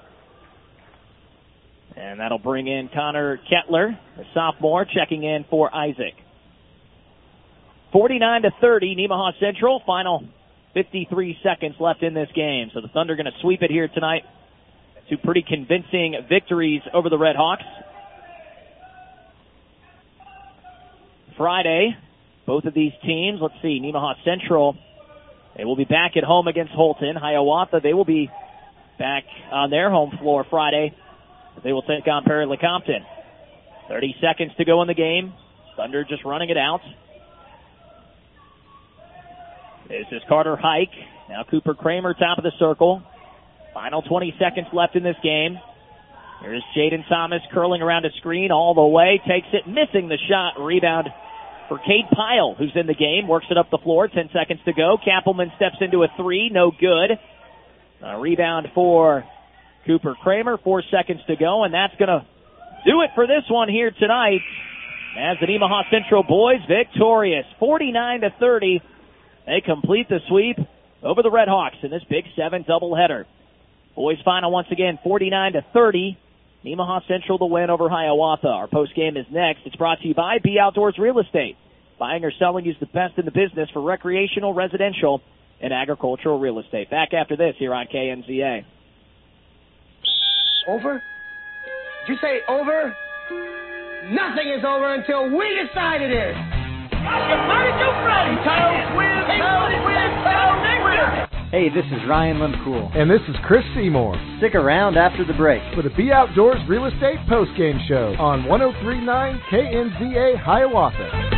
And that'll bring in Connor Kettler, the sophomore, checking in for Isaac. forty-nine to thirty, Nemaha Central. Final fifty-three seconds left in this game. So the Thunder going to sweep it here tonight. Two pretty convincing victories over the Red Hawks. Friday, both of these teams, let's see, Nemaha Central, they will be back at home against Holton. Hiawatha, they will be back on their home floor Friday. They will take on Perry Lecompton. thirty seconds to go in the game. Thunder just running it out. This is Carter Hike. Now Cooper Kramer, top of the circle. Final twenty seconds left in this game. Here's Jaden Thomas curling around a screen all the way. Takes it, missing the shot. Rebound for Cade Pyle, who's in the game. Works it up the floor. Ten seconds to go. Kappelman steps into a three. No good. A rebound for Cooper Kramer. Four seconds to go, and that's going to do it for this one here tonight. As the Nemaha Central boys victorious. forty-nine to thirty. They complete the sweep over the Red Hawks in this Big Seven doubleheader. Boys final once again, forty-nine to thirty. Nemaha Central the win over Hiawatha. Our post game is next. It's brought to you by B Outdoors Real Estate. Buying or selling, use the best in the business for recreational, residential, and agricultural real estate. Back after this here on K N Z A. Over? Did you say over? Nothing is over until we decide it is. Hey, this is Ryan Lemcool. And this is Chris Seymour. Stick around after the break for the Be Outdoors Real Estate Postgame Show on one oh three point nine K N Z A Hiawatha.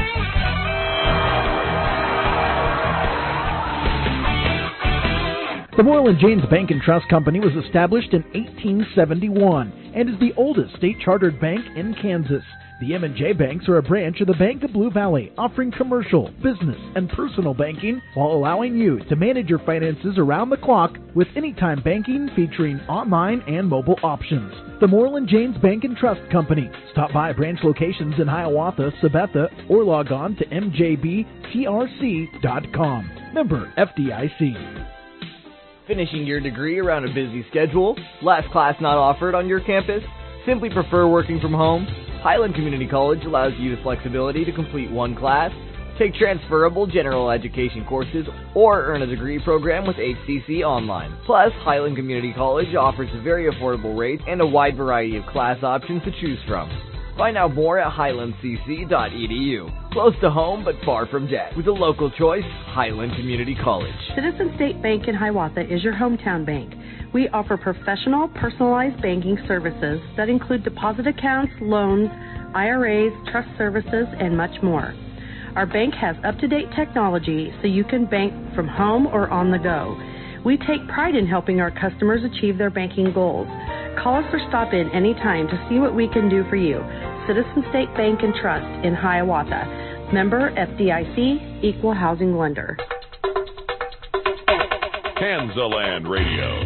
The Moreland Janes Bank and Trust Company was established in eighteen seventy-one and is the oldest state-chartered bank in Kansas. The M and J Banks are a branch of the Bank of Blue Valley, offering commercial, business, and personal banking while allowing you to manage your finances around the clock with anytime banking featuring online and mobile options. The Moreland Janes Bank and Trust Company. Stop by branch locations in Hiawatha, Sabetha, or log on to m j b t r c dot com. Member F D I C. Finishing your degree around a busy schedule? Last class not offered on your campus? Simply prefer working from home? Highland Community College allows you the flexibility to complete one class, take transferable general education courses, or earn a degree program with H C C Online. Plus, Highland Community College offers very affordable rates and a wide variety of class options to choose from. Find out more at highland c c dot e d u. Close to home, but far from debt. With a local choice, Highland Community College. Citizen State Bank in Hiawatha is your hometown bank. We offer professional, personalized banking services that include deposit accounts, loans, I R As, trust services, and much more. Our bank has up-to-date technology so you can bank from home or on the go. We take pride in helping our customers achieve their banking goals. Call us or stop in anytime to see what we can do for you. Citizen State Bank and Trust in Hiawatha. Member F D I C, Equal Housing Lender. Kansaland Radio.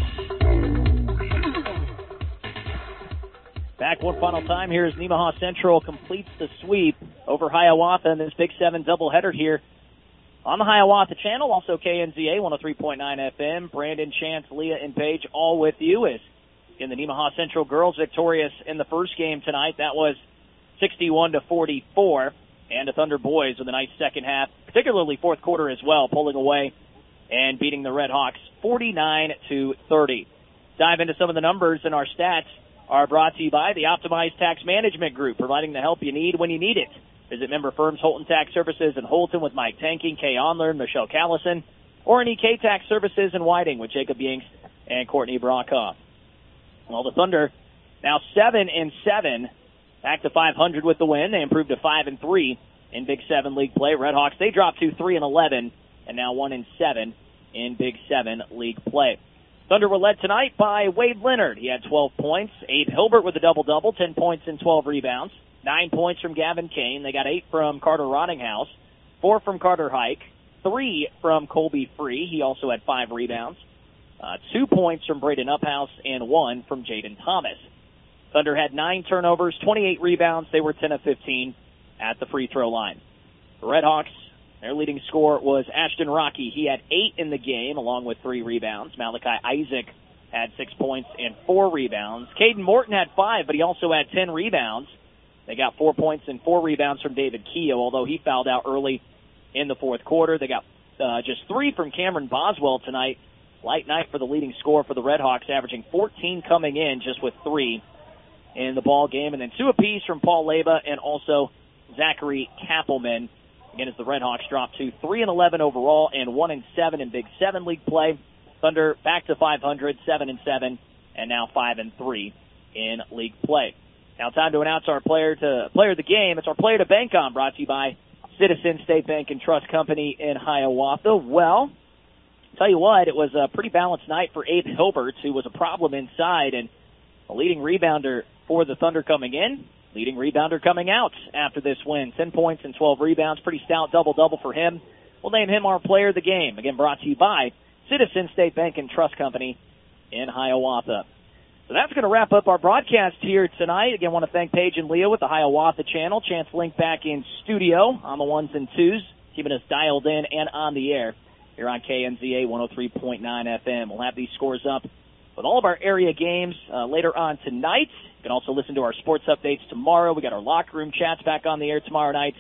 Back one final time here as Nemaha Central completes the sweep over Hiawatha in this Big Seven doubleheader here on the Hiawatha Channel. Also K N Z A one oh three point nine F M. Brandon, Chance, Leah, and Paige all with you as in the Nemaha Central girls victorious in the first game tonight. That was sixty-one to forty-four. And the Thunder boys with a nice second half, particularly fourth quarter as well, pulling away and beating the Red Hawks forty-nine to thirty. Dive into some of the numbers, and our stats are brought to you by the Optimized Tax Management Group, providing the help you need when you need it. Visit member firms Holton Tax Services in Holton with Mike Tanking, Kay Onler, and Michelle Callison, or an E K Tax Services in Whiting with Jacob Yinks and Courtney Brockhoff. Well, the Thunder now seven and seven, back to five hundred with the win. They improved to five and three in Big Seven League play. Red Hawks, they dropped to three and eleven, and now one and seven in Big Seven League play. Thunder were led tonight by Wade Leonard. He had twelve points. Abe Hilbert with a double-double, ten points and twelve rebounds. Nine points from Gavin Kane. They got eight from Carter Rottinghouse, four from Carter Hike, three from Colby Free. He also had five rebounds. Uh, two points from Braden Uphouse and one from Jaden Thomas. Thunder had nine turnovers, twenty-eight rebounds. They were ten of fifteen at the free throw line. The Red Hawks, their leading scorer was Ashton Rocky. He had eight in the game, along with three rebounds. Malachi Isaac had six points and four rebounds. Caden Morton had five, but he also had ten rebounds. They got four points and four rebounds from David Keogh, although he fouled out early in the fourth quarter. They got uh, just three from Cameron Boswell tonight. Light night for the leading scorer for the Red Hawks, averaging fourteen coming in, just with three in the ball game. And then two apiece from Paul Leba and also Zachary Kappelman. Again, as the Red Hawks drop to three and eleven overall and one and seven in Big Seven League play. Thunder back to five hundred, seven and seven, and now five and three in league play. Now time to announce our player to player of the game. It's our player to bank on, brought to you by Citizen State Bank and Trust Company in Hiawatha. Well, tell you what, it was a pretty balanced night for Abe Hilbert, who was a problem inside and a leading rebounder for the Thunder coming in. Leading rebounder coming out after this win. ten points and twelve rebounds. Pretty stout double-double for him. We'll name him our player of the game. Again, brought to you by Citizen State Bank and Trust Company in Hiawatha. So that's going to wrap up our broadcast here tonight. Again, want to thank Paige and Leah with the Hiawatha channel. Chance Link back in studio on the ones and twos, keeping us dialed in and on the air here on K N Z A one oh three point nine F M. We'll have these scores up with all of our area games uh, later on tonight. You can also listen to our sports updates tomorrow. We got our locker room chats back on the air tomorrow night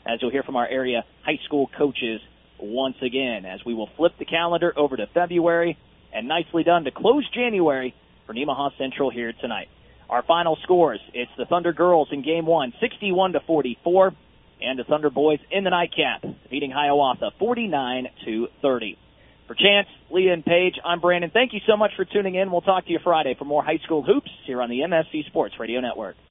as you'll hear from our area high school coaches once again, as we will flip the calendar over to February, and nicely done to close January for Nemaha Central here tonight. Our final scores, it's the Thunder girls in game one, sixty-one to forty-four, and the Thunder boys in the nightcap, defeating Hiawatha forty-nine to thirty. For Chance, Leah, and Paige, I'm Brandon. Thank you so much for tuning in. We'll talk to you Friday for more high school hoops here on the M S C Sports Radio Network.